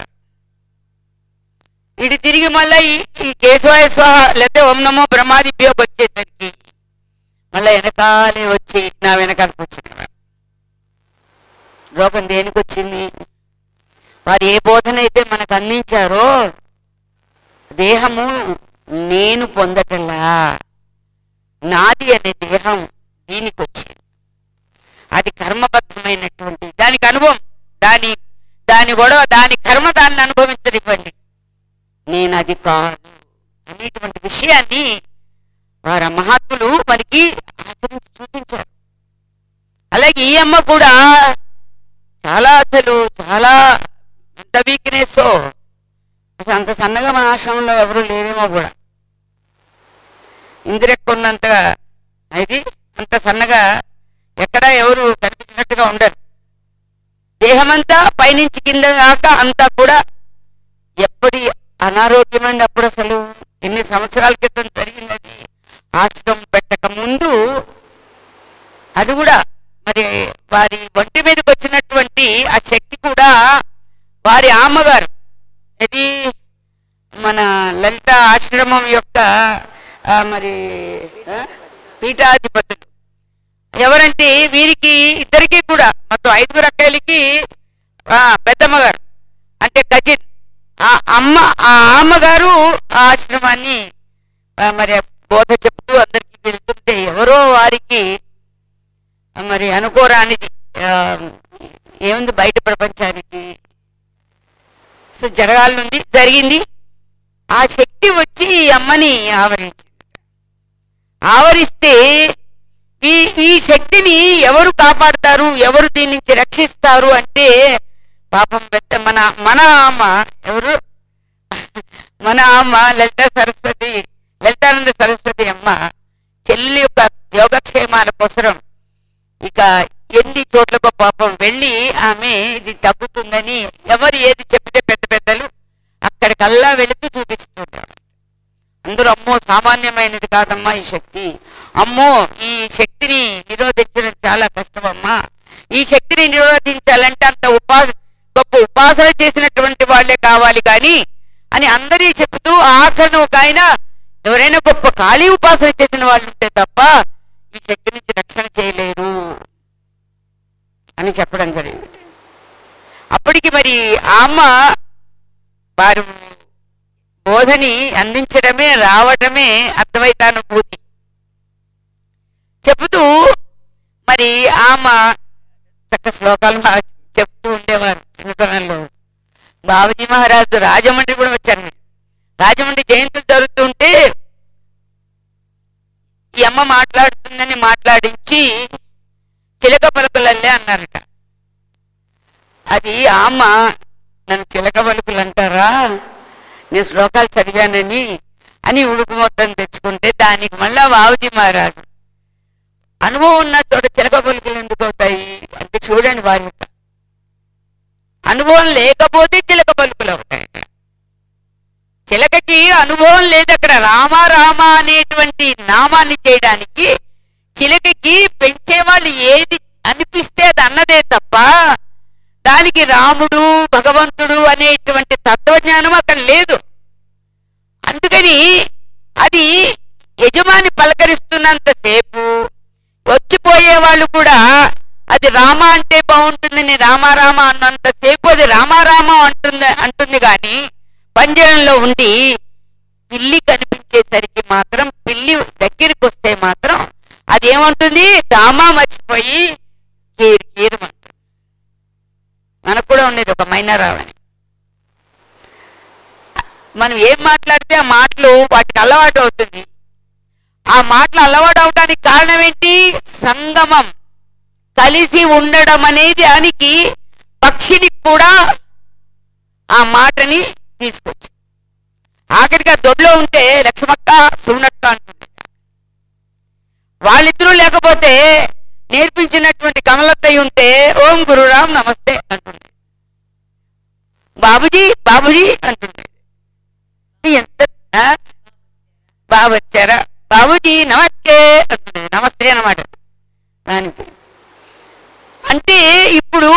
ఇది తిరిగి మళ్ళీ ఈ కేశవాయ స్వాహ లేకపోతే ఓం నమో బ్రహ్మాదిభ్యోకి వచ్చేసరికి మళ్ళీ వెనకాలే వచ్చి నా వెనకాల కూర్చున్నారు. రోగం దేనికి వచ్చింది? వారు ఏ బోధన అయితే మనకు అందించారో, దేహము నేను పొందటలా, నాది అనే దేహం దీనికి వచ్చింది. అది కర్మబద్ధమైనటువంటి దానికి అనుభవం, దాని దాని గొడవ, దాని కర్మ దాన్ని అనుభవించనివ్వండి, నేను అది కాదు అనేటువంటి విషయాన్ని వారు మహాత్ములు మనకి ఆచరించి చూపించారు. అలాగే ఈ అమ్మ కూడా చాలా అసలు చాలా ఎంత వీక్నెస్, అసలు అంత సన్నగా మన ఆశ్రమంలో ఎవరు లేరేమో కూడా, ఇందిరెక్కున్నంతగా అది అంత సన్నగా ఎక్కడ ఎవరు కనిపించినట్టుగా ఉండరు. దేహమంతా పైనుంచి కింద దాకా అంతా కూడా ఎప్పటి అనారోగ్యం అండి. అప్పుడు అసలు ఎన్ని సంవత్సరాల క్రితం జరిగినది, ఆశ్రమం పెట్టక ముందు. అది కూడా మరి వారి ఒంటి మీదకి వచ్చినటువంటి ఆ శక్తి కూడా వారి అమ్మగారు, ఇది మన లలిత ఆశ్రమం యొక్క మరి పీఠాధిపతులు ఎవరంటే వీరికి ఇద్దరికి కూడా మొత్తం ఐదుగురు అక్కలకి పెద్దమ్మగారు అంటే కజిన్, ఆ అమ్మ ఆ అమ్మగారు ఆ ఆశ్రమాన్ని మరి బోధ చెప్తూ అందరికీ వెళ్తుంటే ఎవరో వారికి మరి అనుకోరానిది ఏముంది బయట ప్రపంచానికి జరగాలనుంది, జరిగింది. ఆ శక్తి వచ్చి ఈ అమ్మని ఆవరించింది. ఆవరిస్తే ఈ ఈ శక్తిని ఎవరు కాపాడుతారు, ఎవరు దీని నుంచి రక్షిస్తారు అంటే పాపం పెద్ద మన మన అమ్మ ఎవరు, మన అమ్మ లలిత సరస్వతి, లలితానంద సరస్వతి అమ్మ చెల్లి యొక్క యోగక్షేమాల కోసరం ఇక ఎన్ని చోట్లకు పాపం వెళ్ళి ఆమె ఇది తగ్గుతుందని ఎవరు ఏది చెప్తే పెద్ద పెద్దలు అక్కడికల్లా వెళుతూ చూపిస్తుంటారు. అందరూ అమ్మో సామాన్యమైనది కాదమ్మా ఈ శక్తి, అమ్మో ఈ శక్తిని నిరోధించడం చాలా కష్టమమ్మా, ఈ శక్తిని నిరోధించాలంటే అంత ఉపా గొప్ప ఉపాసన చేసినటువంటి వాళ్లే కావాలి కానీ అని అందరి చెబుతూ ఆఖరణ ఒక ఆయన ఎవరైనా గొప్ప ఖాళీ ఉపాసన చేసిన వాళ్ళు ఉంటే తప్ప ఈ శక్తి నుంచి రక్షణ చేయలేరు అని చెప్పడం జరిగింది. అప్పటికి మరి ఆ అమ్మ వారు బోధని అందించడమే రావడమే అద్వైతానుభూతి చెబుతూ మరి ఆమె చక్క శ్లోకాలు చెప్తూ ఉండేవారు చిన్నతనంలో. బాబుజీ మహారాజు రాజమండ్రి కూడా వచ్చారు. రాజమండ్రి జయంతులు జరుగుతుంటే ఈ అమ్మ మాట్లాడుతుందని మాట్లాడించి చిలక పలుకులల్లే అన్నారట. అది ఆ అమ్మ నన్ను చిలక పలుకులు అంటారా, నేను శ్లోకాలు చదివానని అని ఉడుకు మొత్తం తెచ్చుకుంటే దానికి మళ్ళా బాబుజీ మహారాజు అనుభవం ఉన్న చోట చిలక పలుకులు ఎందుకు అవుతాయి అంటే చూడండి, వారి యొక్క అనుభవం లేకపోతే చిలక పలుకులు అవుతాయి. చిలకకి అనుభవం లేదు అక్కడ. రామ రామ అనేటువంటి నామాన్ని చేయడానికి చిలకకి పెంచేవాళ్ళు ఏది అనిపిస్తే అది అన్నదే తప్ప దానికి రాముడు భగవంతుడు అనేటువంటి తత్వజ్ఞానం అక్కడ లేదు. అందుకని అది యజమాని పలకరిస్తున్నంతసేపు వచ్చిపోయే వాళ్ళు కూడా అది రామ అంటే బాగుంటుందని రామారామ అన్నంతసేపు అది రామారామ అంటుంది అంటుంది కానీ పంజరంలో ఉండి పిల్లి కనిపించేసరికి మాత్రం, పిల్లి దగ్గరికి వస్తే మాత్రం అదేమంటుంది, రామ మర్చిపోయి కీరు కీరు అంటుంది. మనకు కూడా ఉండేది ఒక మైనరావని. మనం ఏం మాట్లాడితే ఆ మాటలు వాటికి అలవాటు అవుతుంది. ఆ మాటలు అలవాటు అవడానికి కారణం ఏంటి? సంగమం, కలిసి ఉండడం అనేది దానికి పక్షిని కూడా ఆ మాటని తీసుకొచ్చు. ఆఖరిగా దొడ్లో ఉంటే లక్ష్మక్క సున్నక్క అంటుంది. వాళ్ళిద్దరూ లేకపోతే నేర్పించినటువంటి కమలత్తయ్య ఉంటే ఓం గురురామ్ నమస్తే అంటుంది. బాబుజీ బాబుజీ అంటుంది. ఎంత బాబు వచ్చారా, బాబుజీ నమస్తే అంటుంది. నమస్తే అన్నమాట దానికి. అంటే ఇప్పుడు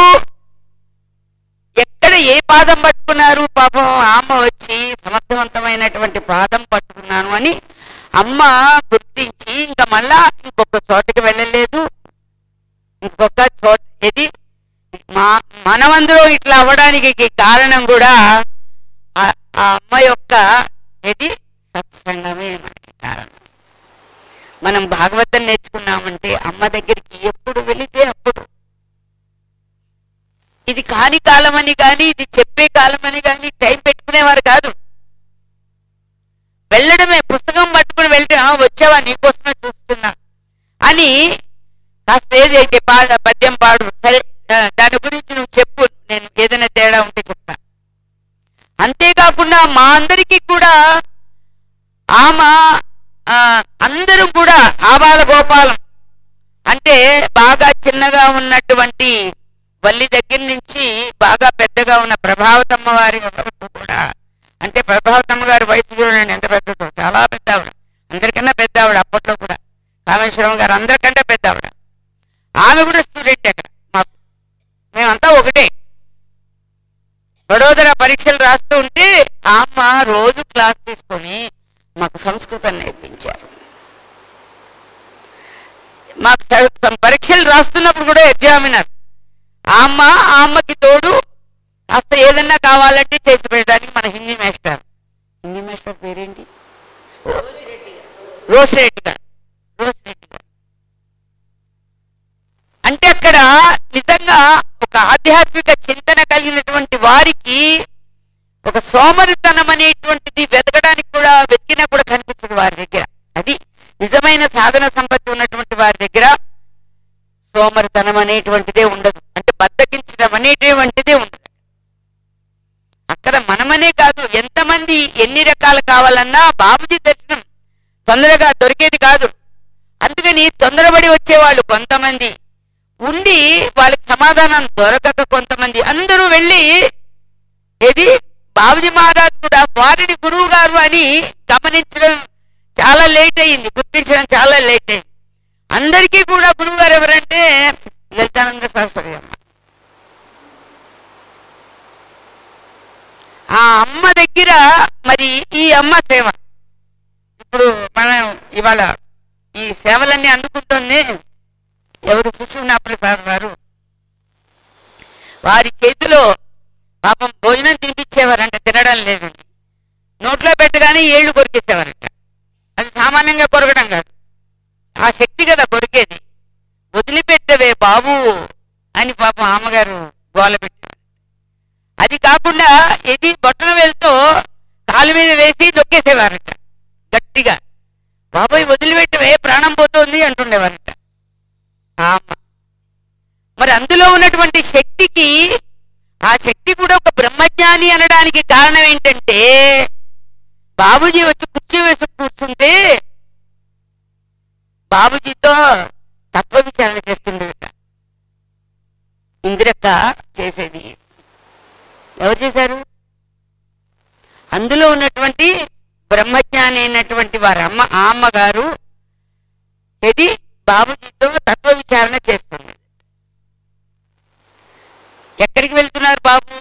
ఎక్కడ ఏ పాదం పట్టుకున్నారు? పాపం అమ్మ వచ్చి సమర్థవంతమైనటువంటి పాదం పట్టుకున్నాను అని అమ్మ గుర్తించి ఇంకా మళ్ళా ఇంకొక చోటకి వెళ్ళలేదు. ఇంకొక చోట ఇది మా మనమందరూ ఇట్లా అవ్వడానికి కారణం కూడా ఆ అమ్మ యొక్క ఇది సత్సంగమే మనకి కారణం. మనం భాగవతం నేర్చుకున్నామంటే అమ్మ దగ్గరికి ఎప్పుడు వెళితే అప్పుడు. ఇది కాని కాలం అని కానీ ఇది చెప్పే కాలం అని కానీ టైం పెట్టుకునేవారు కాదు. వెళ్ళడమే, పుస్తకం పట్టుకుని వెళ్తే వచ్చావా నీకోసమే చూస్తున్నా అని కాస్త ఏదైతే పాడ పద్యం పాడు, సరే దాని గురించి నువ్వు చెప్పు, నేను ఏదైనా తేడా ఉంటే చెప్తా. అంతేకాకుండా మా అందరికీ కూడా ఆమె అందరూ కూడా ఆబాల గోపాలం అంటే బాగా చిన్నగా ఉన్నటువంటి వల్లి దగ్గర నుంచి బాగా పెద్దగా ఉన్న ప్రభావతమ్మ వారి వరకు కూడా, అంటే ప్రభావతమ్మ గారి వయసు చూడండి ఎంత పెద్దదో, చాలా పెద్ద ఆవిడ, అందరికన్నా పెద్ద ఆవిడ అప్పట్లో కూడా. కామేశ్వరం గారు అందరికంటే పెద్ద ఆవిడ. ఆమె కూడా స్టూడెంట్ అక్కడ మాకు. మేమంతా ఒకటే. వడోదర పరీక్షలు రాస్తూ ఉంటే అమ్మ రోజు క్లాస్ తీసుకొని మాకు సంస్కృతం నేర్పించారు. మాకు పరీక్షలు రాస్తున్నప్పుడు కూడా ఎగ్జామినర్ అమ్మ, ఆ అమ్మకి తోడు కాస్త ఏదన్నా కావాలంటే చేసి పెట్టడానికి మన హిందీ మాస్టర్. హిందీ మాస్టర్ పేరేంటి? రోషిరెడ్డి గారు. రోషిరెడ్డి గారు అంటే అక్కడ నిజంగా ఒక ఆధ్యాత్మిక చింతన కలిగినటువంటి వారికి ఒక సోమరితనం అనేటువంటిది వెతకడానికి కూడా, వెతికినా కూడా కనిపిస్తుంది వారి దగ్గర. అది నిజమైన సాధన సంపత్తి ఉన్నటువంటి వారి దగ్గర సోమరితనం అనేటువంటిదే ఉండదు. అంటే బద్దకించడం అనేటువంటిదే ఉండదు. అక్కడ మనమనే కాదు, ఎంతమంది ఎన్ని రకాలు కావాలన్నా బాబుజీ దర్శనం తొందరగా దొరికేది కాదు. అందుకని తొందరపడి వచ్చేవాళ్ళు కొంతమంది ఉండి వాళ్ళకి సమాధానం దొరకక కొంతమంది, అందరూ వెళ్ళి ఏది బాబుజీ మహారాజ్ కూడా వారిని గురువు గారు అని గమనించడం చాలా లేట్ అయింది, గుర్తించడం చాలా లేట్ అయింది. అందరికీ కూడా గురువు గారు ఎవరంటే లలితానంద సరస్వతి అమ్మ. ఆ అమ్మ దగ్గర మరి ఈ అమ్మ సేవ ఇప్పుడు మనం ఇవాళ ఈ సేవలన్నీ అందుకుంటుంది ఎవరు? సుషుమ్నాప్రసాద్ వారు. వారి చేతిలో పాపం భోజనం తినిపించేవారంట, తినడం లేదండి. నోట్లో పెట్టగానే ఏళ్ళు కొరికేసేవారంట. అది సామాన్యంగా కొరకడం కాదు, ఆ శక్తి కదా కొరికేది. వదిలిపెట్టవే బాబు అని పాపం అమ్మగారు గోల పెట్టారు. అది కాకుండా ఇది బొట్టన వెళ్తూ కాలు మీద వేసి నొక్కేసేవారట గట్టిగా. బాబాయ్ వదిలిపెట్టవే ప్రాణం పోతోంది అంటుండేవారట అమ్మ. మరి అందులో ఉన్నటువంటి శక్తికి, ఆ శక్తి కూడా ఒక బ్రహ్మజ్ఞాని అనడానికి కారణం ఏంటంటే బాబుజీ వచ్చి కుర్చీ వేసి కూర్చుంటే బాబుజీతో తత్వ విచారణ చేస్తుండేట. ఇందిరక్క చేసేది ఎవరు చేశారు? అందులో ఉన్నటువంటి బ్రహ్మజ్ఞాని అయినటువంటి వారి అమ్మ, ఆ అమ్మగారు ఇది బాబుజీతో తత్వ విచారణ చేస్తుంది. ఎక్కడికి వెళ్తున్నారు బాబు?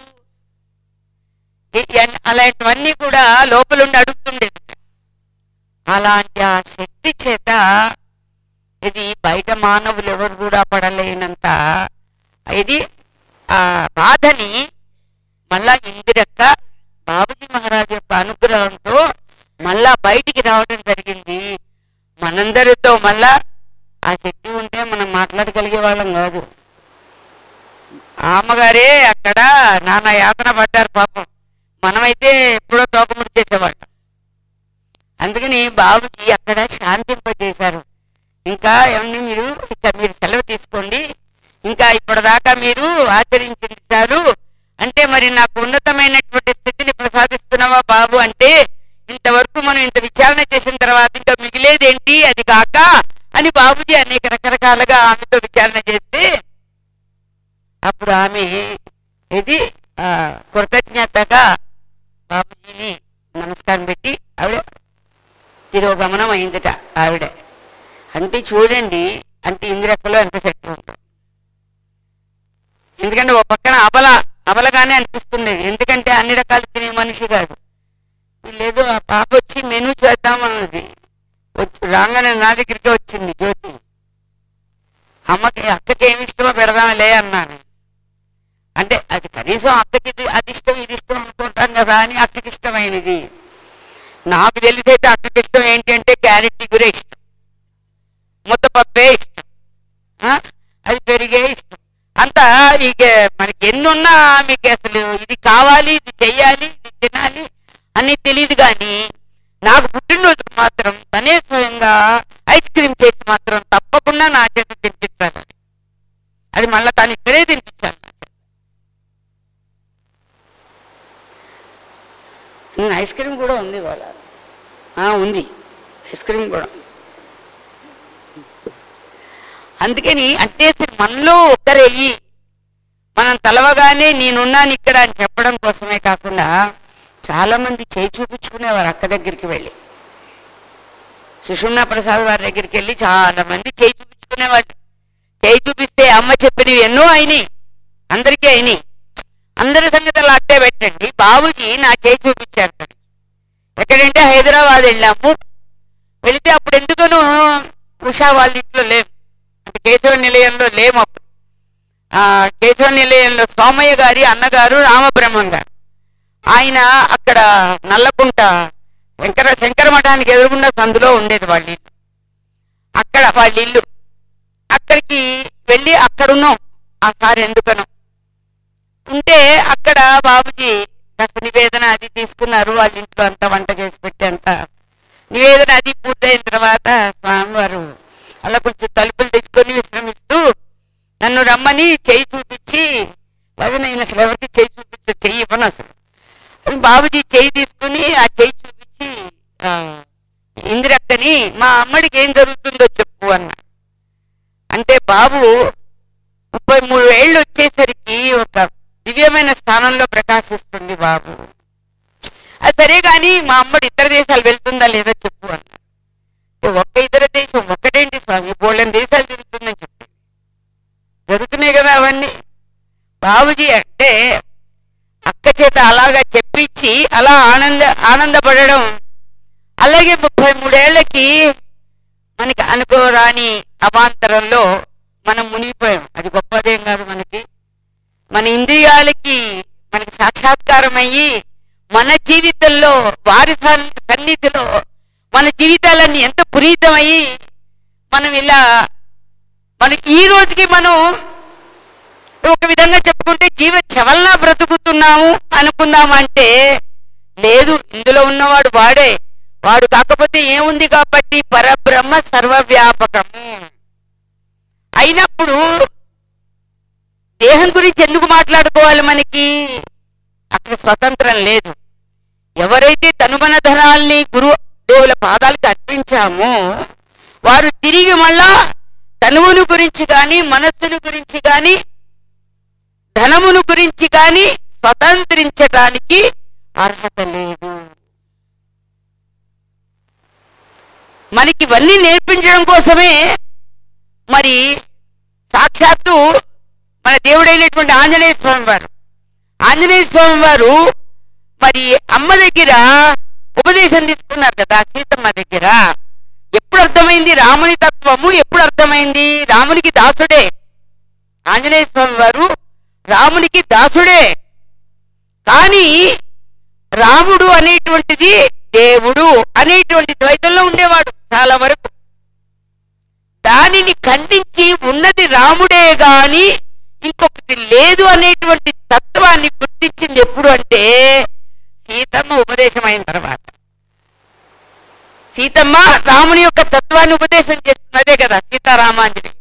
అలాంటివన్నీ కూడా లోపలుండి అడుగుతుండేది. అలాంటి ఆ శక్తి చేత ఇది బయట మానవులు ఎవరు కూడా పడలేనంత ఇది ఆ బాధని మళ్ళా ఇందిరక్క బాబుజీ మహారాజ్ యొక్క అనుగ్రహంతో మళ్ళా బయటికి రావడం జరిగింది. మనందరితో మళ్ళా ఆ శక్తి ఉంటే మనం మాట్లాడగలిగే వాళ్ళం కాదు. అమ్మగారే అక్కడ నానా యాతన పడ్డారు పాపం. మనమైతే ఎప్పుడో తోకముడి చేసేవాళ్ళం. అందుకని బాబుజీ అక్కడ శాంతింపజేశారు. ఇంకా ఏమన్నా మీరు ఇక మీరు సెలవు తీసుకోండి, ఇంకా ఇప్పటిదాకా మీరు ఆచరించింది చాలు అంటే మరి నాకు ఉన్నతమైనటువంటి స్థితిని ప్రసాదిస్తున్నావా బాబు అంటే, ఇంతవరకు మనం ఇంత విచారణ చేసిన తర్వాత ఇంకా మిగిలేదేంటి అది కాక అని బాబుజీ అనేక రకరకాలుగా ఆమెతో విచారణ చేస్తే అప్పుడు ఆమె ఇది ఆ కృతజ్ఞతగా బాబుజీని నమస్కారం పెట్టి ఆవిడ తిరోగమనం అయిందట. ఆవిడ అంటే చూడండి, అంటే ఇందిరక్కలో ఎంత శక్తి ఉంటుంది. ఎందుకంటే ఒక పక్కన అబల అబలగానే అనిపిస్తుంది, ఎందుకంటే అన్ని రకాలు తినే మనిషి కాదు. లేదు ఆ పాప వచ్చి మెనూ చేద్దామన్నది, వచ్చి రాగానే నా దగ్గరికి వచ్చింది జ్యోతి. అమ్మకి అక్కకి ఏమి ఇష్టమో పెడదాంలే అన్నాను. అంటే అది కనీసం అక్కకి అది ఇష్టం ఇది ఇష్టం అనుకుంటాం కదా అని అక్కకి ఇష్టమైనది. నాకు తెలిసైతే అక్కకి ఇష్టం ఏంటి అంటే క్యారెట్ గురే ఇష్టం, ముద్దపప్పే ఇష్టం, అది పెరిగే ఇష్టం. అంతా ఇక మనకి ఎన్నున్నా మీకు అసలు ఇది కావాలి ఇది చెయ్యాలి ఇది తినాలి అని తెలియదు. కానీ నాకు పుట్టినరోజుకు మాత్రం తనే స్వయంగా ఐస్ క్రీమ్ చేసి మాత్రం తప్పకుండా నా చేత తినిపించాలి. అది మళ్ళీ తను ఇక్కడే తినిపించాలి. ఐస్ క్రీమ్ కూడా ఉంది వాళ్ళ ఉంది ఐస్ క్రీమ్ కూడా. అందుకని అంటే మనలో ఒక్కరయ్యి మనం తలవగానే నేనున్నాను ఇక్కడ అని చెప్పడం కోసమే కాకుండా చాలా మంది చేయి చూపించుకునేవారు అక్క దగ్గరికి వెళ్ళి. సుషుమ్నా ప్రసాద్ వారి దగ్గరికి వెళ్ళి చాలా మంది చేయి చూపించుకునేవాళ్ళు. చేయి చూపిస్తే అమ్మ చెప్పినవి ఎన్నో అయినాయి, అందరికీ అయినాయి. అందరి సంగతులు అట్టే పెట్టండి, బాబుజీ నా చేయి చూపించారు. ఎక్కడంటే హైదరాబాద్ వెళ్ళాము. వెళితే అప్పుడు ఎందుకనో ఉషా వాళ్ళ ఇంట్లో లేము, అంటే కేశవ నిలయంలో లేము. అప్పుడు ఆ కేశవ నిలయంలో సోమయ్య గారి అన్నగారు రామబ్రహ్మం గారు, ఆయన అక్కడ నల్లకుంట శంకర శంకర మఠానికి ఎదురుగుండా సందులో ఉండేది వాళ్ళ ఇల్లు. అక్కడ వాళ్ళ ఇల్లు అక్కడికి వెళ్ళి అక్కడున్నాం. ఆ సారి ఎందుకనో ఉంటే అక్కడ బాబుజీ కాస్త నివేదన అది తీసుకున్నారు. వాళ్ళ ఇంట్లో అంతా వంట చేసి పెట్టి అంతా నివేదన అది పూర్తయిన తర్వాత స్వామివారు అలా కొంచెం తలుపులు తెచ్చుకొని విశ్రమిస్తూ నన్ను రమ్మని చెయ్యి చూపించి, లేదా నేను అసలు ఎవరికి చెయ్యి చూపించ చెయ్యి ఇవ్వను అసలు. బాబుజీ చెయ్యి తీసుకుని ఆ చెయ్యి చూపించి ఇందిరక్కని మా అమ్మడికి ఏం జరుగుతుందో చెప్పు అన్న. అంటే బాబు ముప్పై మూడు ఏళ్ళు వచ్చేసరికి ఒక దివ్యమైన స్థానంలో ప్రకాశిస్తుంది బాబు. అది సరే కానీ మా అమ్మడి ఇతర దేశాలు వెళ్తుందా లేదా చెప్పు అన్న. ఒక్క ఇతర దేశం ఒక్కటేంటి స్వామి, బోళ్ళని దేశాలు తిరుగుతుందని చెప్పి జరుగుతున్నాయి కదా అవన్నీ. బాబుజీ అంటే అక్క చేత అలాగా చెప్పించి అలా ఆనంద ఆనందపడడం. అలాగే ముప్పై మూడేళ్లకి మనకి అనుకోరాని అవాంతరంలో మనం మునిగిపోయాం. అది గొప్పదేం కాదు మనకి. మన ఇంద్రియాలకి మనకి సాక్షాత్కారం అయ్యి మన జీవితంలో వారి సన్నిధిలో మన జీవితాలన్నీ ఎంత పునీతమయ్యి మనం ఇలా మన ఈ రోజుకి మనం ఒక విధంగా చెప్పుకుంటే జీవ చవల్లా బ్రతుకుతున్నాము అనుకుందామంటే లేదు, ఇందులో ఉన్నవాడు వాడే. వాడు కాకపోతే ఏముంది కాబట్టి పరబ్రహ్మ సర్వవ్యాపకము అయినప్పుడు దేహం గురించి ఎందుకు మాట్లాడుకోవాలి? మనకి అక్కడ స్వతంత్రం లేదు. ఎవరైతే తనుమన ధనాల్ని గురు దేవుల పాదాలకు అర్పించామో వారు తిరిగి మళ్ళా తనువును గురించి కానీ మనస్సును గురించి కానీ ధనమును గురించి కానీ స్వతంత్రించడానికి అర్హత లేదు. మనకి ఇవన్నీ నేర్పించడం కోసమే మరి సాక్షాత్తు మన దేవుడు రాముడైనటువంటి ఆంజనేయ స్వామి వారు ఆంజనేయ స్వామి వారు మరి అమ్మ దగ్గర ఉపదేశం తీసుకున్నారు కదా సీతమ్మ దగ్గర. ఎప్పుడు అర్థమైంది రాముని తత్వము? ఎప్పుడు అర్థమైంది? రామునికి దాసుడే ఆంజనేయ స్వామి వారు, రామునికి దాసుడే. కానీ రాముడు అనేటువంటిది దేవుడు అనేటువంటి ద్వైతంలో ఉండేవాడు చాలా వరకు. దానిని ఖండించి ఉన్నది రాముడే గాని ఇంకొకటి లేదు అనేటువంటి తత్వాన్ని గుర్తించింది ఎప్పుడు అంటే సీతమ్మ ఉపదేశం అయిన తర్వాత. సీతమ్మ రాముని యొక్క తత్వాన్ని ఉపదేశం చేస్తున్నదే కదా సీతారామాంజనేయులు.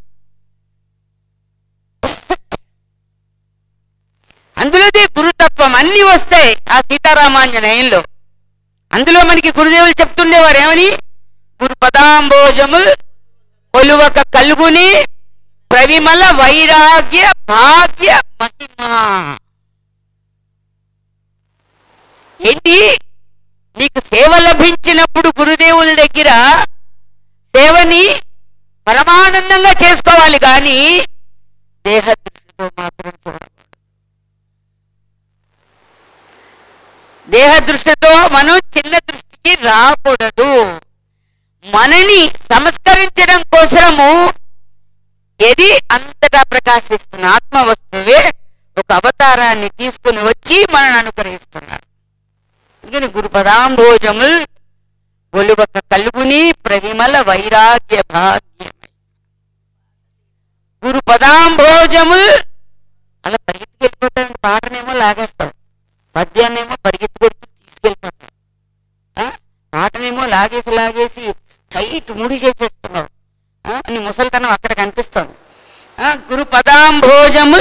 అందులోదే గురుతత్వం అన్ని వస్తాయి ఆ సీతారామాంజనేయంలో. అందులో మనకి గురుదేవులు చెప్తుండేవారు ఏమని? గురు పదాంబోజము కొలువక కలుగుని ప్రవిమల వైరాగ్య భాగ్య మహిమ. ఏంటి? నీకు సేవ లభించినప్పుడు గురుదేవుల దగ్గర సేవని పరమానందంగా చేసుకోవాలి కానీ దేహ దృష్టితో మాత్రం చూడకూడదు. దేహ దృష్టితో మనం చిన్న దృష్టికి రాకూడదు. మనని సంస్కరించడం కోసము ఏది అంతగా ప్రకాశిస్తున్న ఆత్మ వస్తువే ఒక అవతారాన్ని తీసుకుని వచ్చి మనల్ని అనుగ్రహిస్తున్నారు. అందుకని గురుపదాంబోజముల్ ఒలువక కలుగుని ప్రవిమల వైరాగ్య భాగ్యమై. గురుపదాంబోజముల్ అలా పరిగెత్తుకు వెళ్ళిపోతాం. పాటనేమో లాగేస్తాం, పద్యాన్నేమో పరిగెత్తుకొడుతూ తీసుకెళ్ళిపోతాం. పాటనేమో లాగేసి లాగేసి టైట్ ముడి చేసేస్తున్నావు. నీ ముసలితనం అక్కడ కనిపిస్తుంది. గురు పదాంభోజము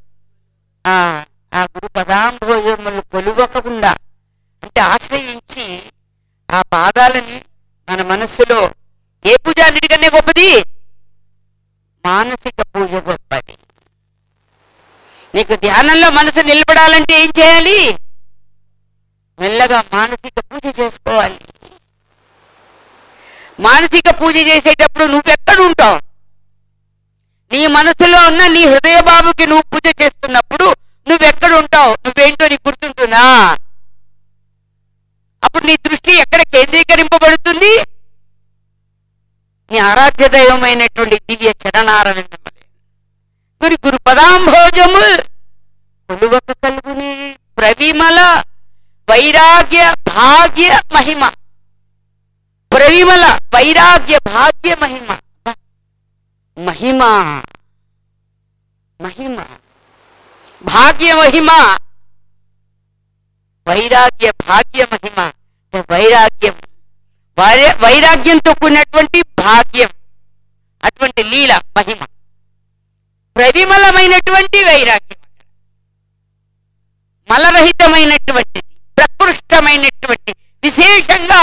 ఆ గురు పదాంభోజములు కొలువకుండా అంటే ఆశ్రయించి ఆ పాదాలని మన మనస్సులో. ఏ పూజ అన్నిటికన్నా గొప్పది? మానసిక పూజ గొప్పది. నీకు ధ్యానంలో మనసు నిలబడాలంటే ఏం చేయాలి? మెల్లగా మానసిక పూజ చేసుకోవాలి. మానసిక పూజ చేసేటప్పుడు నువ్వెక్కడ ఉంటావు? నీ మనసులో ఉన్న నీ హృదయ బాబుకి నువ్వు పూజ చేస్తున్నప్పుడు నువ్వెక్కడ ఉంటావు? నువ్వేంటో నీకు గుర్తుంటుందా? అప్పుడు నీ దృష్టి ఎక్కడ కేంద్రీకరింపబడుతుంది? నీ ఆరాధ్య దైవమైనటువంటి దివ్య చరణారవిందములే. గురి గురు పదాంభోజము కొలువక కలుగుని ప్రవిమల వైరాగ్య భాగ్య మహిమ. ప్రవిమల వైరాగ్య భాగ్య మహిమ. మహిమ మహిమ భాగ్య మహిమ వైరాగ్య భాగ్య మహిమ. వైరాగ్యం వైరాగ్యంతో కూడినటువంటి భాగ్యం, అటువంటి లీల మహిమ. ప్రవిమలమైనటువంటి వైరాగ్యం, మలరహితమైనటువంటిది, ప్రకృష్టమైనటువంటి, విశేషంగా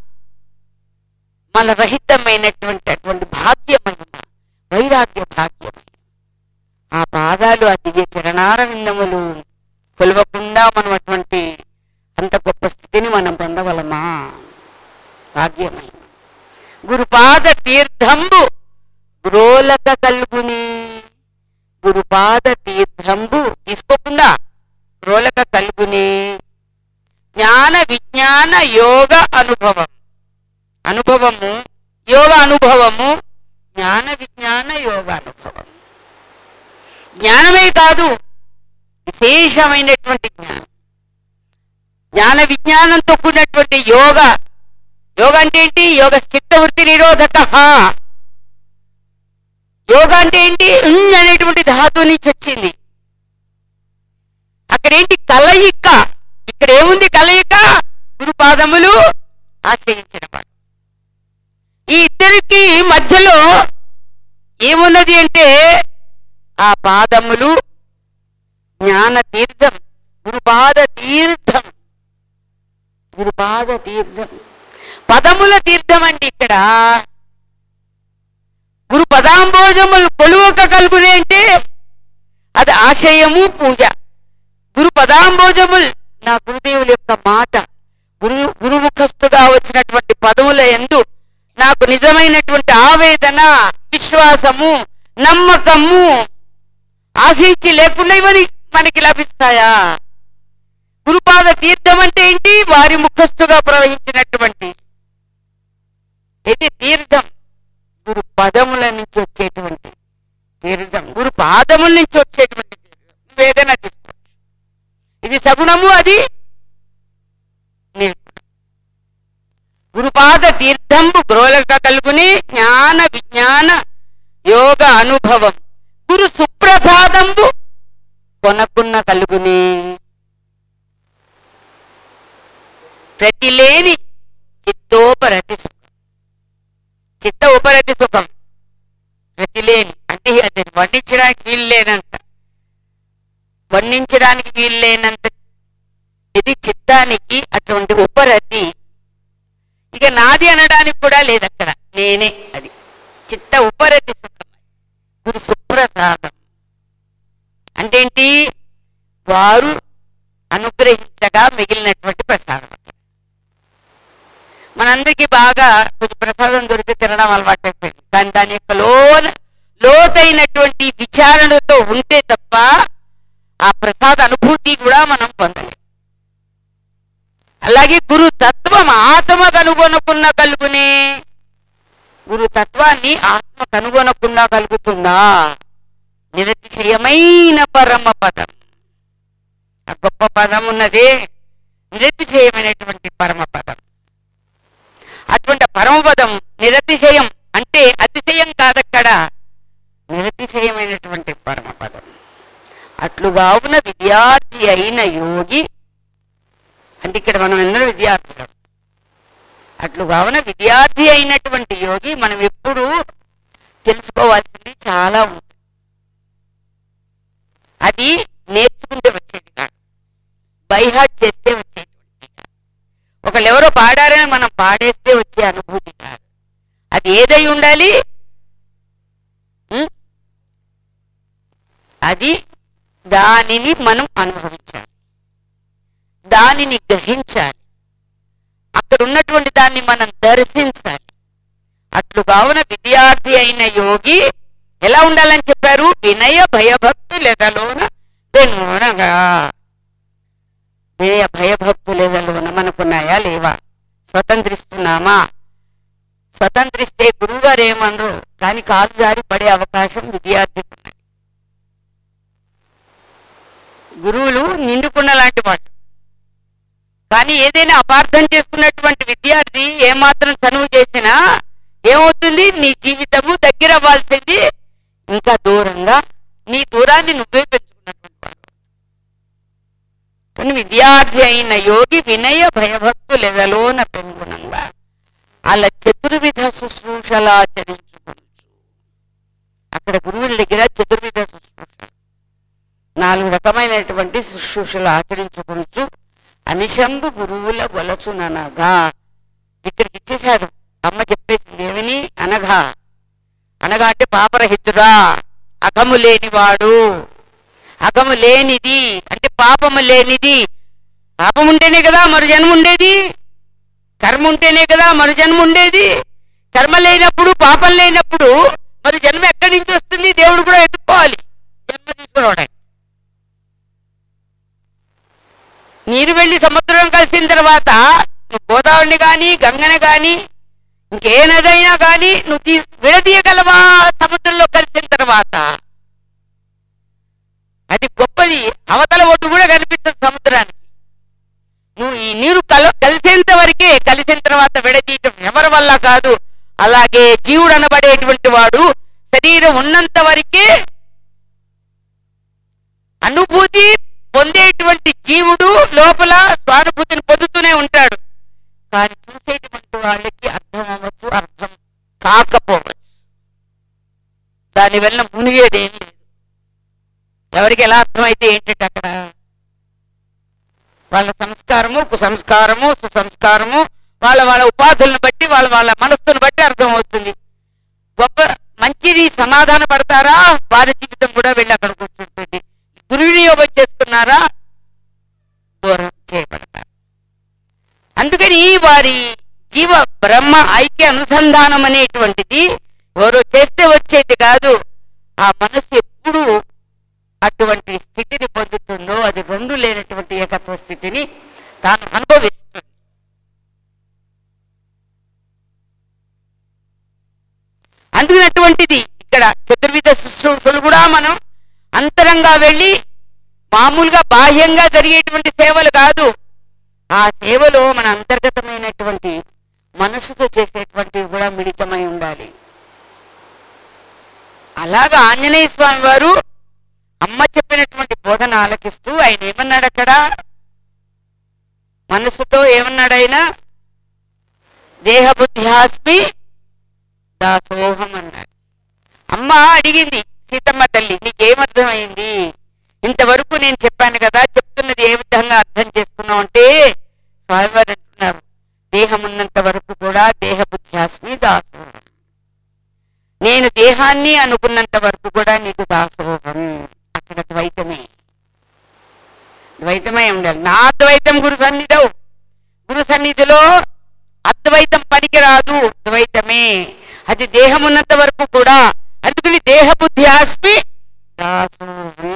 మలరహితమైనటువంటి అటువంటి భాగ్య మహిమ, వైరాగ్య భాగ్యం. ఆ పాదాలు ఆ దివ్య చరణారవిందములు కొలవకుండా మనం అటువంటి అంత గొప్ప స్థితిని మనం పొందగలమా? భాగ్యమైన గురుపాద తీర్థంబు గ్రోలక కల్గుని. గురుపాద తీర్థంబు తీసుకోకుండా గ్రోలక కల్గుని. జ్ఞాన విజ్ఞాన యోగ అనుభవం. అనుభవము యోగ అనుభవము, జ్ఞాన విజ్ఞాన యోగ అనుభవం. జ్ఞానమే కాదు, విశేషమైనటువంటి జ్ఞానం. జ్ఞాన విజ్ఞానంతో కూడినటువంటి యోగ. యోగ అంటే ఏంటి? యోగ చిత్తవృత్తి నిరోధక. యోగ అంటే ఏంటి? అనేటువంటి ధాతువు నుంచి వచ్చింది. అక్కడేంటి? కలయిక. ఇక్కడ ఏముంది? కలయిక. గురుపాదములు ఆశ్రయించిన వాడు. ఈ ఇద్దరికి మధ్యలో ఏమున్నది అంటే ఆ పాదములు జ్ఞాన తీర్థం, గురుపాద తీర్థం. గురుపాద తీర్థం పదముల తీర్థం అండి. ఇక్కడ గురు పదాంబోజములు కొలువక కలుగునే అంటే అది ఆశయము పూజ. గురు పదాంబోజములు నా గురుదేవుల యొక్క మాట, గురు గురుముఖస్థుగా వచ్చినటువంటి పదముల యందు నాకు నిజమైనటువంటి ఆవేదన, విశ్వాసము, నమ్మకము, ఆశించి లేకుండా ఇవని మనకి లభిస్తాయా? గురుపాద తీర్థం అంటే ఏంటి? వారి ముఖస్థుగా ప్రవహించినటువంటి ఇది తీర్థం. గురు పదముల నుంచి వచ్చేటువంటి తీర్థం, గురు పాదముల నుంచి వచ్చేటువంటి తీర్థం. నువ్వేదైనా తీసుకోవచ్చు. ఇది సగుణము, అది నిర్గుణం. గురుపాద తీర్థంబు గ్రోలక కలుగుని జ్ఞాన విజ్ఞాన యోగ అనుభవం గురు సుప్రసాదంబు కొనకున్న కలుగుని ప్రతిలేని చిత్తోపరతి సుఖం. చిత్త ఉపరతి సుఖం ప్రతిలేని అంటే అది వర్ణించడానికి వీలు లేనంత వర్ణించడానికి వీలు లేనంత ఇది చిత్తానికి అటువంటి ఉపరతి. ఇక నాది అనడానికి కూడా లేదు అక్కడ, నేనే. అది చిత్త ఉపరతి సుఖం. గురు సుప్రసాదం అంటే ఏంటి? వారు అనుగ్రహించగా మిగిలినటువంటి ప్రసాదం. మనందరికీ బాగా కొంచెం ప్రసాదం దొరికి తినడం అలవాటు అయిపోయింది. కానీ దాని యొక్క లోన లోతైనటువంటి విచారణతో ఉంటే తప్ప ఆ ప్రసాద అనుభూతి కూడా మనం పొందాలి. అలాగే గురు తత్వం ఆత్మ కనుగొనకున్న కలుగునే. గురు తత్వాన్ని ఆత్మ కనుగొనకుండా కలుగుతుందా? నిరతిశయమైన పరమ పదం. ఆ గొప్ప పదం ఉన్నదే నిరతిశయమైనటువంటి పరమ పదం. అటువంటి పరమపదం నిరతిశయం అంటే అతిశయం కాదక్కడ, నిరతిశయమైనటువంటి పరమపదం. అట్లుగా ఉన్న విద్యార్థి అయిన యోగి అంటే ఇక్కడ మనం అందరూ విద్యార్థులం. అట్లుగా ఉన్న విద్యార్థి అయినటువంటి యోగి మనం ఎప్పుడు తెలుసుకోవాల్సింది చాలా ఉంటుంది. అది నేర్చుకుంటే వచ్చేది కాదు, బైహార్ట్ చేస్తే వచ్చేటువంటి కాదు. ఒకళ్ళు ఎవరో పాడారని మనం పాడేస్తే వచ్చే అనుభూతి కాదు. అది ఏదై ఉండాలి? అది దానిని మనం అనుభవించాలి, దానిని గ్రహించాలి, అక్కడ ఉన్నటువంటి దాన్ని మనం దర్శించాలి. అట్లు కావున విద్యార్థి అయిన యోగి ఎలా ఉండాలని చెప్పారు? వినయ భయభక్తులెదలోన వెనునగా. వినయ భయభక్తులెదలోన మనకున్నాయా లేవా? స్వతంత్రిస్తున్నామా? స్వతంత్రిస్తే గురువు గారు ఏమనరు, కానీ కాలు జారి పడే అవకాశం విద్యార్థికి ఉన్నది. గురువులు నిండుకున్న లాంటి వాడు. కానీ ఏదైనా అపార్థం చేసుకున్నటువంటి విద్యార్థి ఏమాత్రం చనువు చేసినా ఏమవుతుంది? నీ జీవితము దగ్గర అవ్వాల్సింది ఇంకా దూరంగా, నీ దూరాన్ని నువ్వే పెంచుకున్నటువంటి వాడు. కానీ విద్యార్థి అయిన యోగి వినయ భయభక్తులెదలోన పెంగునంగా అలా చతుర్విధ శుశ్రూషలాచరించుకోవచ్చు. అక్కడ గురువుల దగ్గర చతుర్విధ శుశ్రూష, నాలుగు రకమైనటువంటి శుశ్రూషలు ఆచరించుకోవచ్చు. అనిశంబు గురువుల వలసుననగా ఇక్కడికి ఇచ్చేశాడు. అమ్మ చెప్పేసింది ఏమని? అనగా. అనగా అంటే పాపరహితుడా, అగము లేనివాడు. అగము లేనిది అంటే పాపము లేనిది. పాపం ఉంటేనే కదా మరు జన్మ ఉండేది, కర్మ ఉంటేనే కదా మరు జన్మ ఉండేది. కర్మ లేనప్పుడు, పాపం లేనప్పుడు మరి జన్మ ఎక్కడి నుంచి వస్తుంది? దేవుడు కూడా ఎత్తుకోవాలి జన్మ తీసుకురావడానికి. నీరు వెళ్ళి సముద్రం కలిసిన తర్వాత నువ్వు గోదావరిని కానీ గంగని కానీ ఇంకే నదైనా కానీ నువ్వు తీ విడదీయగలవా? సముద్రంలో కలిసిన తర్వాత అది గొప్పది. అవతల ఒడ్డు కూడా కనిపిస్తుంది సముద్రానికి. నువ్వు ఈ నీరు కల కలిసేంత వరకే, కలిసిన తర్వాత విడదీయటం ఎవరి వల్ల కాదు. అలాగే జీవుడు అనబడేటువంటి వాడు శరీరం ఉన్నంత వరకే అనుభూతి పొందేటువంటి జీవుడు లోపల స్వానుభూతిని పొందుతూనే ఉంటాడు. కానీ చూసేటువంటి వాళ్ళకి అర్థం అవ్వచ్చు, అర్థం కాకపోవచ్చు. దానివల్ల మునిగేదేమీ లేదు. ఎవరికి ఎలా అర్థమైతే ఏంటంటే అక్కడ వాళ్ళ సంస్కారము, కుసంస్కారము, సుసంస్కారము, వాళ్ళ వాళ్ళ ఉపాధులను బట్టి, వాళ్ళ వాళ్ళ మనస్సును బట్టి అర్థం అవుతుంది. గొప్ప మంచిది సమాధాన పడతారా, వారి జీవితం కూడా వెళ్ళి అక్కడ కూర్చుంటుంది. దుర్వినియోగం చేసుకున్నారా, దూరం చేయబడతారు. అందుకని వారి జీవ బ్రహ్మ ఐక్య అనుసంధానం అనేటువంటిది ఎవరో చేస్తే వచ్చేది కాదు. ఆ మనస్సు ఎప్పుడు అటువంటి స్థితిని పొందుతుందో అది రెండు లేనటువంటి ఏకత్వ స్థితిని తాను అనుభవిస్తుంది. అందుకనటువంటిది ఇక్కడ చతుర్విధ శుశ్రూషలు కూడా మనం అంతరంగా వెళ్ళి మామూలుగా బాహ్యంగా జరిగేటువంటి సేవలు కాదు, ఆ సేవలో మన అంతర్గతమైనటువంటి మనసుతో చేసేటువంటివి కూడా మిళితమై ఉండాలి. అలాగా ఆంజనేయ స్వామి వారు అమ్మ చెప్పినటువంటి బోధన ఆలకిస్తూ ఆయన ఏమన్నాడు అక్కడ, మనసుతో ఏమన్నాడు ఆయన, దేహబుద్ధ్యాస్మి దాసోహం అన్నాడు. అమ్మ అడిగింది సీతమ్మ తల్లి, నీకేమర్థమైంది, ఇంతవరకు నేను చెప్పాను కదా, చెప్తున్నది ఏ విధంగా అర్థం చేసుకున్నావు అంటే స్వామివారు అంటున్నారు, దేహం ఉన్నంత వరకు కూడా దేహబుద్ధ్యాస్మి దాసోహం, నేను దేహాన్ని అనుకున్నంత వరకు కూడా నీకు దాసోహం. అక్కడ ద్వైతమే, ద్వైతమే ఉండాలి. నా అద్వైతం గురు సన్నిధవు, గురు సన్నిధిలో అద్వైతం పనికిరాదు, ద్వైతమే. అది దేహం ఉన్నంత వరకు కూడా. అందుకని దేహబుద్ధ్యాస్మి దాసోహం,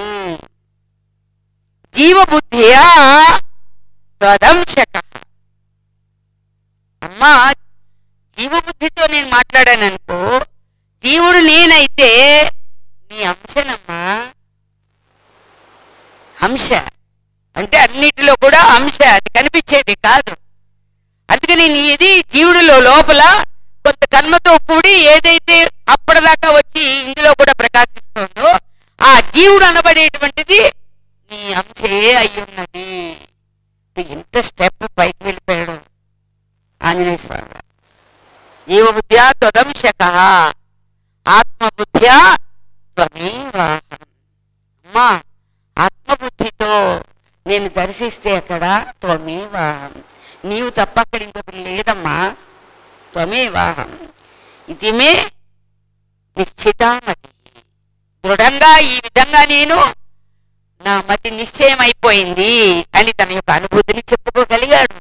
జీవబుద్ధియా స్వదంశక. అమ్మా జీవబుద్ధితో నేను మాట్లాడాను అనుకో, జీవుడు నేనైతే నీ అంశనమ్మా. అంశ అంటే అన్నిటిలో కూడా అంశ, అది కనిపించేది కాదు. అందుకని నీది జీవుడిలో లోపల కొంత కర్మతో కూడి ఏదైతే అప్పటిదాకా వచ్చి ఇందులో కూడా ప్రకాశిస్తుందో ఆ జీవుడు అనబడేటువంటిది నీ అంశే అయ్యున్నది. ఇంత స్టెప్ పైకి వెళ్ళిపోయాడు ఆంజనేయ స్వామి. జీవబుద్ధ్యా త్వదంశక ఆత్మబుద్ధ్యా త్వమేవాహం. అమ్మా ఆత్మబుద్ధితో నేను దర్శిస్తే అక్కడ త్వమేవాహం, నీవు తప్ప అక్కడ ఇంకొకటి లేదమ్మా. త్వమేవాహం ఇది మే నిశ్చితామతి, దృఢంగా ఈ విధంగా నేను నా మతి నిశ్చయం అయిపోయింది అని తన యొక్క అనుభూతిని చెప్పుకోగలిగాడు.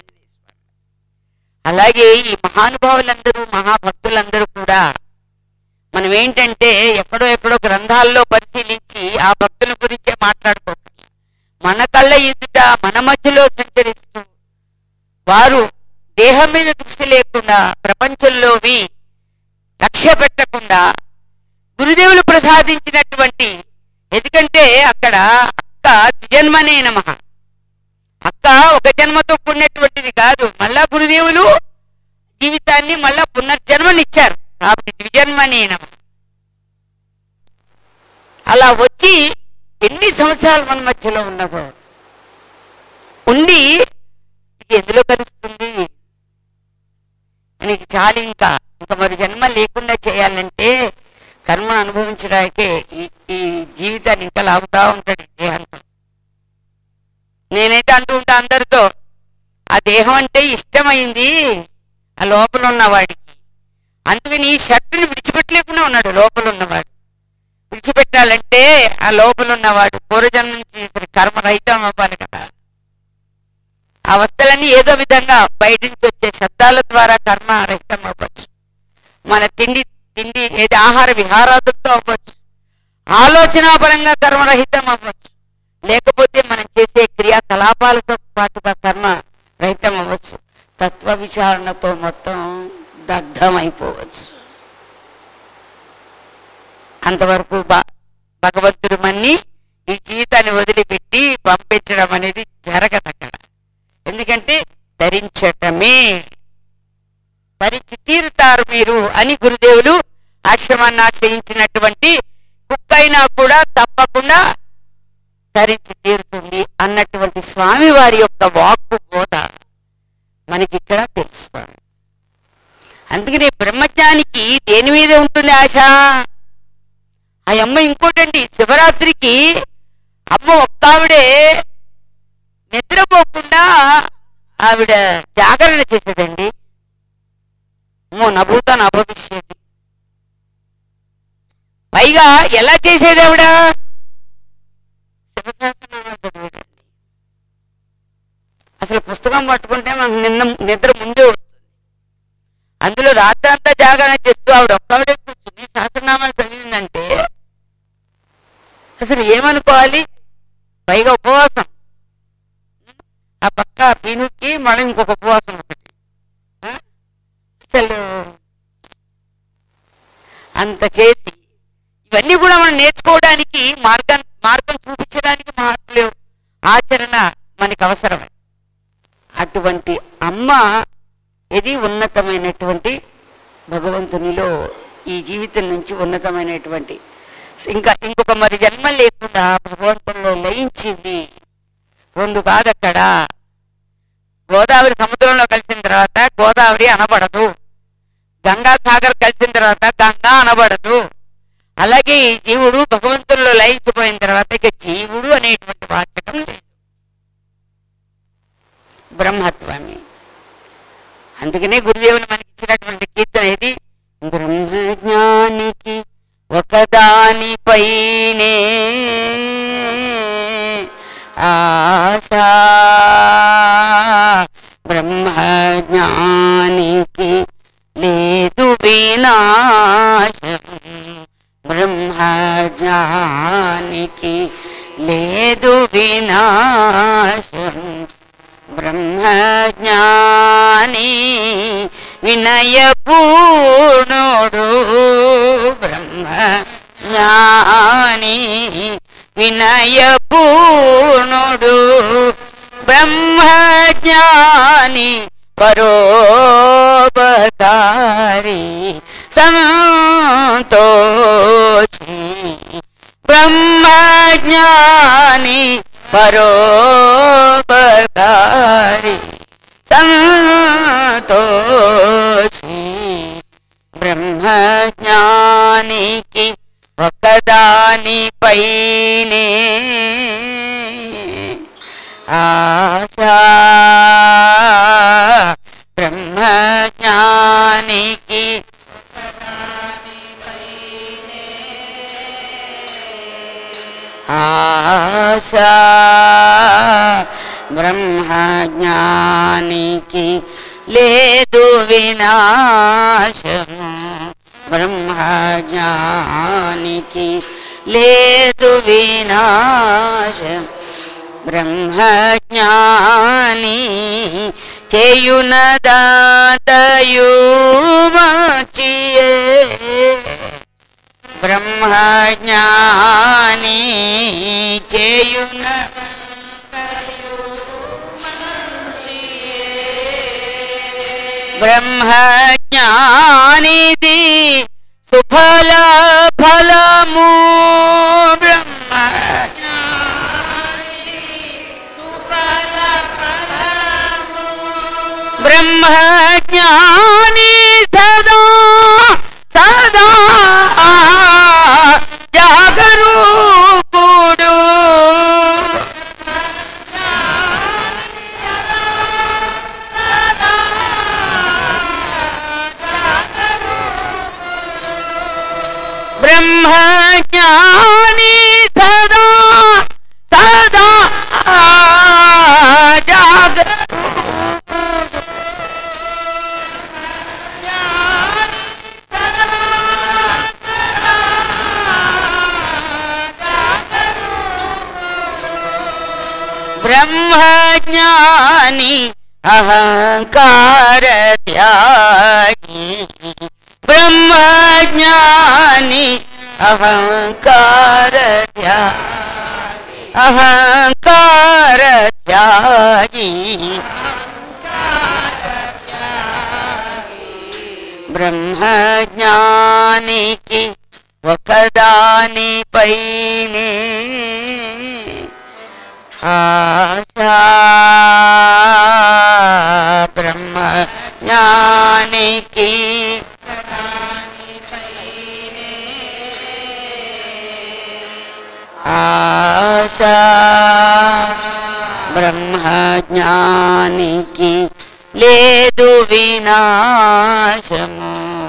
అలాగే ఈ మహానుభావులందరూ మహాభక్తులందరూ కూడా మనం ఏంటంటే ఎక్కడో ఎక్కడో గ్రంథాల్లో పరిశీలించి ఆ భక్తుల గురించే మాట్లాడుకోవాలి. మన కళ్ళ ఎదుట మన మధ్యలో సంచరిస్తూ వారు దేహం మీద దృష్టి లేకుండా ప్రపంచంలోవి లక్ష్య పెట్టకుండా గురుదేవులు ప్రసాదించినటువంటి, ఎందుకంటే అక్కడ అక్క ద్విజన్మనే నమః, అక్క ఒక జన్మతో కూడినటువంటిది కాదు, మళ్ళా గురుదేవులు జీవితాన్ని మళ్ళా పునర్జన్మనిచ్చారు కాబట్టి ద్విజన్మనే నమః. అలా వచ్చి ఎన్ని సంవత్సరాలు మన మధ్యలో ఉన్నదో ఉండి ఎందులో కలుస్తుంది, నీకు చాలు, ఇంకా ఇంకా మరి జన్మ లేకుండా చేయాలంటే కర్మను అనుభవించడానికే ఈ ఈ జీవితాన్ని ఇంకా లాగుతా ఉంటాడు దేహంతో. నేనైతే అంటూ ఉంటా అందరితో, ఆ దేహం అంటే ఇష్టమైంది ఆ లోపల ఉన్నవాడికి, అందుకని ఈ షర్టుని విడిచిపెట్టలేకుండా ఉన్నాడు లోపల ఉన్నవాడు. విడిచిపెట్టాలంటే ఆ లోపల ఉన్నవాడు పూర్వజన్మ నుంచి చేసిన కర్మ రహితం అవ్వాలి కదా. ఆ వస్తువులన్నీ ఏదో విధంగా బయట నుంచి వచ్చే శబ్దాల ద్వారా కర్మ రహితం అవ్వచ్చు, మన తిండి తిండి ఏది ఆహార విహారాదులతో అవ్వచ్చు, ఆలోచనాపరంగా కర్మరహితం అవ్వచ్చు, లేకపోతే మనం చేసే క్రియాకలాపాలతో పాటుగా కర్మ రహితం అవ్వచ్చు, తత్వ విచారణతో మొత్తం దగ్ధమైపోవచ్చు. అంతవరకు బ భగవంతుడు మన్ని ఈ జీవితాన్ని వదిలిపెట్టి పంపించడం అనేది జరగదు అక్కడ. ఎందుకంటే ధరించటమే, ధరించి తీరుతారు మీరు అని గురుదేవులు ఆశ్రమాన్ని ఆశ్రయించినటువంటి కుక్కైనా కూడా తప్పకుండా ధరించి తీరుతుంది అన్నటువంటి స్వామి వారి యొక్క వాక్కు బోధ మనకి ఇక్కడ తెలుస్తుంది. అందుకని బ్రహ్మజ్ఞానికి దేని మీద ఉంటుంది ఆశ? ఆ అమ్మ ఇంకోటండి, శివరాత్రికి అమ్మ ఒక్కావిడే నిద్రపోకుండా ఆవిడ జాగరణ చేసేదండి. అమ్మో నభూత నభవిష్యతి. పైగా ఎలా చేసేది ఆవిడ? శివశాస్త్రనామాలు చదివేదండి. అసలు పుస్తకం పట్టుకుంటే మనకు నిన్న నిద్ర ముందే వస్తుంది. అందులో రాత్రంతా జాగరణ చేస్తూ ఆవిడ ఒక్కవిడే కూర్చుని సహస్రనామాలు చదివిందంటే అసలు ఏ ఏమనుకోవాలి? పైగా ఉపవాసం, ఆ పక్క పినుక్కి మళ్ళీ ఇంకొక ఉపవాసం ఒకటి. ఆ? అసలు అంత చేసి ఇవన్నీ కూడా మనం నేర్చుకోవడానికి మార్గం మార్గం చూపించడానికి మార్పులు ఆచరణ మనకి అవసరమే. అటువంటి అమ్మ ఇది ఉన్నతమైనటువంటి భగవంతునిలో ఈ జీవితం నుంచి ఉన్నతమైనటువంటి ఇంకా ఇంకొక మరి జన్మ లేకుండా భగవంతునిలో లయించింది. రెండు కాదు, అక్కడ గోదావరి సముద్రంలో కలిసిన తర్వాత గోదావరి అనబడదు, గంగా సాగర్ కలిసిన తర్వాత గంగా అనబడదు. అలాగే ఈ జీవుడు భగవంతుల్లో లయించిపోయిన తర్వాత ఇక జీవుడు అనేటువంటి వాచకం లేదు, బ్రహ్మత్వాన్ని. అందుకనే గురుదేవులు మనకి ఇచ్చినటువంటి కీర్తన ఇది, బ్రహ్మజ్ఞానికి ఒకదానిపైనే ఆశా, బ్రహ్మజ్ఞానికి లేదు వినాశం, బ్రహ్మజ్ఞానికి లేదు వినాశం, బ్రహ్మజ్ఞాని వినయపూర్ణుడు, బ్రహ్మజ్ఞాని వినయపూర్ణుడు, బ్రహ్మజ్ఞాని పరోపకారి సంతోషి, బ్రహ్మజ్ఞాని పరోపకారి సంతోషి, బ్రహ్మజ్ఞానికి ఒకదానిపైనే ఆశా, బ్రహ్మజ్ఞానికి ఆశా, బ్రహ్మజ్ఞానికి లేదు వినాశము, బ్రహ్మజ్ఞానికి లేదు వినాశం, బ్రహ్మజ్ఞాని చేయునదాతయు మచియే, బ్రహ్మజ్ఞాని చేయున బ్రహ్మజ్ఞానిది సుఫల ఫలము, బ్రహ్మజ్ఞాని సదా సదా జాగరూకుడు, బ్రహ్మజ్ఞాని సదా సదా జాగ బ్రహ్మజ్ఞాని అహంకార త్యాగి, బ్రహ్మజ్ఞాని అహంకార త్యాగి, అహంకార త్యాగి, బ్రహ్మజ్ఞానికి ఒకదానిపైనే ఆశా, బ్రహ్మజ్ఞానికి ఆశా, బ్రహ్మజ్ఞానికి లేదు వినాశము,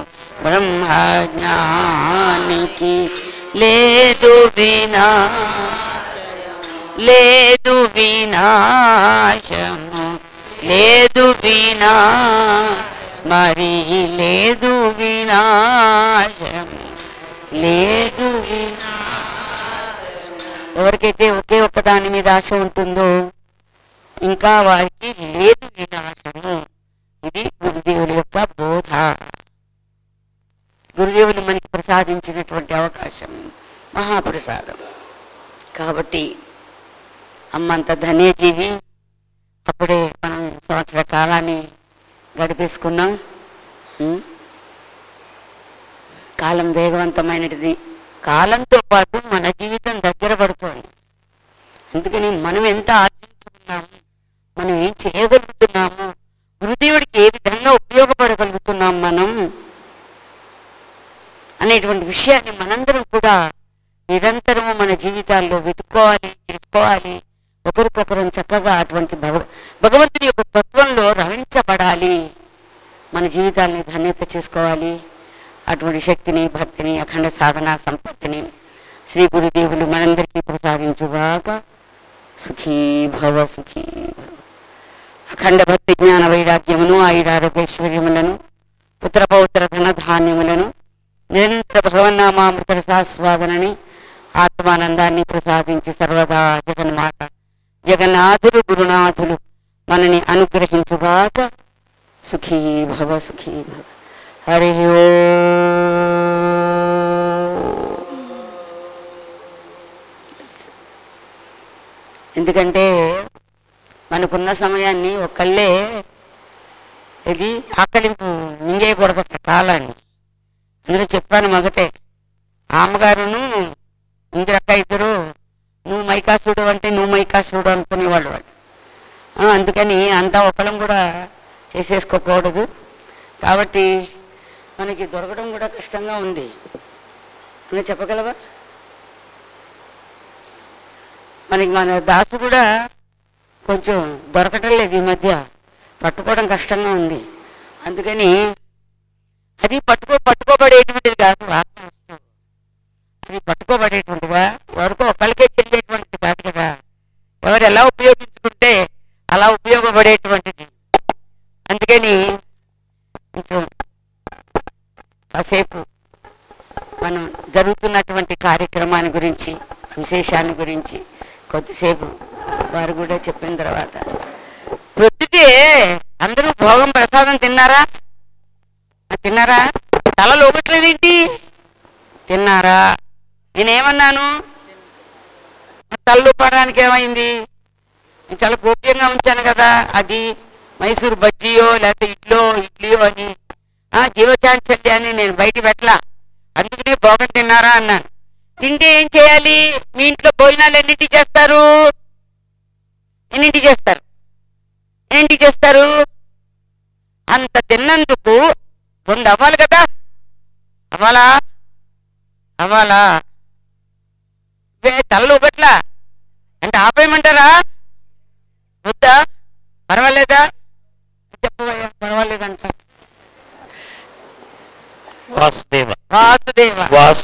బ్రహ్మజ్ఞానికి లేదు వినాశము, లేదు వినాశము, లేదు వినా మరి లేదు వినాశము, లేదు వినా ఓ ఎవరికైతే ఒకే ఒక్క దాని మీద ఆశ ఉంటుందో ఇంకా వారికి లేదు వినాశము. ఇది గురుదేవుల యొక్క బోధ. గురుదేవులు మనకి ప్రసాదించినటువంటి అవకాశం మహాప్రసాదం. కాబట్టి అమ్మంత ధన్యజీవి. అప్పుడే మనం సంవత్సర కాలాన్ని గడిపేసుకున్నాం. కాలం వేగవంతమైనది. కాలంతో పాటు మన జీవితం దగ్గర పడుతోంది. అందుకని మనం ఎంత ఆర్జించుకున్నాము, మనం ఏం చేయగలుగుతున్నాము, గురుదేవుడికి ఏ విధంగా ఉపయోగపడగలుగుతున్నాం మనం అనేటువంటి విషయాన్ని మనందరం కూడా నిరంతరము మన జీవితాల్లో వెతుక్కోవాలి, తెలుసుకోవాలి. ఒకరికొకరం చక్కగా అటువంటి భగ భగవంతుని యొక్క తత్వంలో రమించబడాలి. మన జీవితాన్ని ధన్యత చేసుకోవాలి. అటువంటి శక్తిని, భక్తిని, అఖండ సాధన సంపత్తిని శ్రీ గురుదేవులు మనందరికీ ప్రసాదించుగాక. సుఖీ భవ, సుఖీ భవ. అఖండ భక్తి జ్ఞాన వైరాగ్యమును, ఆయురారోగ్యైశ్వర్యములను, పుత్ర పౌత్ర ధన ధాన్యములను, నిరంతర భగవన్నామామృత రసాస్వాదనని, ఆత్మానందాన్ని ప్రసాదించి సర్వదా జగన్మాత జగన్నాథులు గురునాథులు మనని అనుగ్రహించుగాక. సుఖీ భవ, సుఖీ భవ. హరి ఎందుకంటే మనకున్న సమయాన్ని ఒక్కళ్ళే ఇది ఆకలింపు మింగేయకూడదు కాలాన్ని. అందులో చెప్పాను మొదటే, అమ్మగారును ఇందిరక్క ఇద్దరు నువ్వు మైకాసుడు అంటే నువ్వు మైకాసుడు అనుకునేవాళ్ళు వాళ్ళు. అందుకని అంతా ఒకళ్ళం కూడా చేసేసుకోకూడదు. కాబట్టి మనకి దొరకడం కూడా కష్టంగా ఉంది. నువ్వు చెప్పగలవా? మనకి మన దాసు కూడా కొంచెం దొరకటం లేదు ఈ మధ్య, పట్టుకోవడం కష్టంగా ఉంది. అందుకని అది పట్టుకో పట్టుకోబడేటువంటిది కాదు, ఆత్మవస్తువు. అది పట్టుకోబడేటువంటిదా, ఎవరికో ఒకళ్ళకే చెందేటువంటిది కాదు కదా. ఎవరు ఎలా ఉపయోగించుకుంటే అలా ఉపయోగపడేటువంటిది. అందుకని కొంచెం కాసేపు మనం జరుగుతున్నటువంటి కార్యక్రమాన్ని గురించి, విశేషాన్ని గురించి కొద్దిసేపు వారు కూడా చెప్పిన తర్వాత, ప్రొద్దుటే అందరూ భోగం ప్రసాదం తిన్నారా? తిన్నారా? తల లోపట్లేదేంటి? తిన్నారా? నేనేమన్నాను? తల్లు పడడానికి ఏమైంది? నేను చాలా గోప్యంగా ఉంచాను కదా. అది మైసూరు బజ్జీయో లేకపోతే ఇడ్లో ఇడ్లీయో అని జీవచాంచల్యాన్ని నేను బయట పెట్టలా. అందుకనే భోగం తిన్నారా అన్నాను. తింటే ఏం చేయాలి? మీ ఇంట్లో భోజనాలు ఎన్నింటి చేస్తారు? ఎన్నింటి చేస్తారు? ఎన్నింటి చేస్తారు? అంత తిన్నందుకు రెండు అవ్వాలి కదా. అవ్వాలా? అవ్వాలా? తలలు ఒకట్లా అంటే ఆపేయమంటారా? వద్దా? పర్వాలేదా? చెప్పవయ్యా, పర్వాలేదంట. వాసుదేవ వాసుదేవ వాసు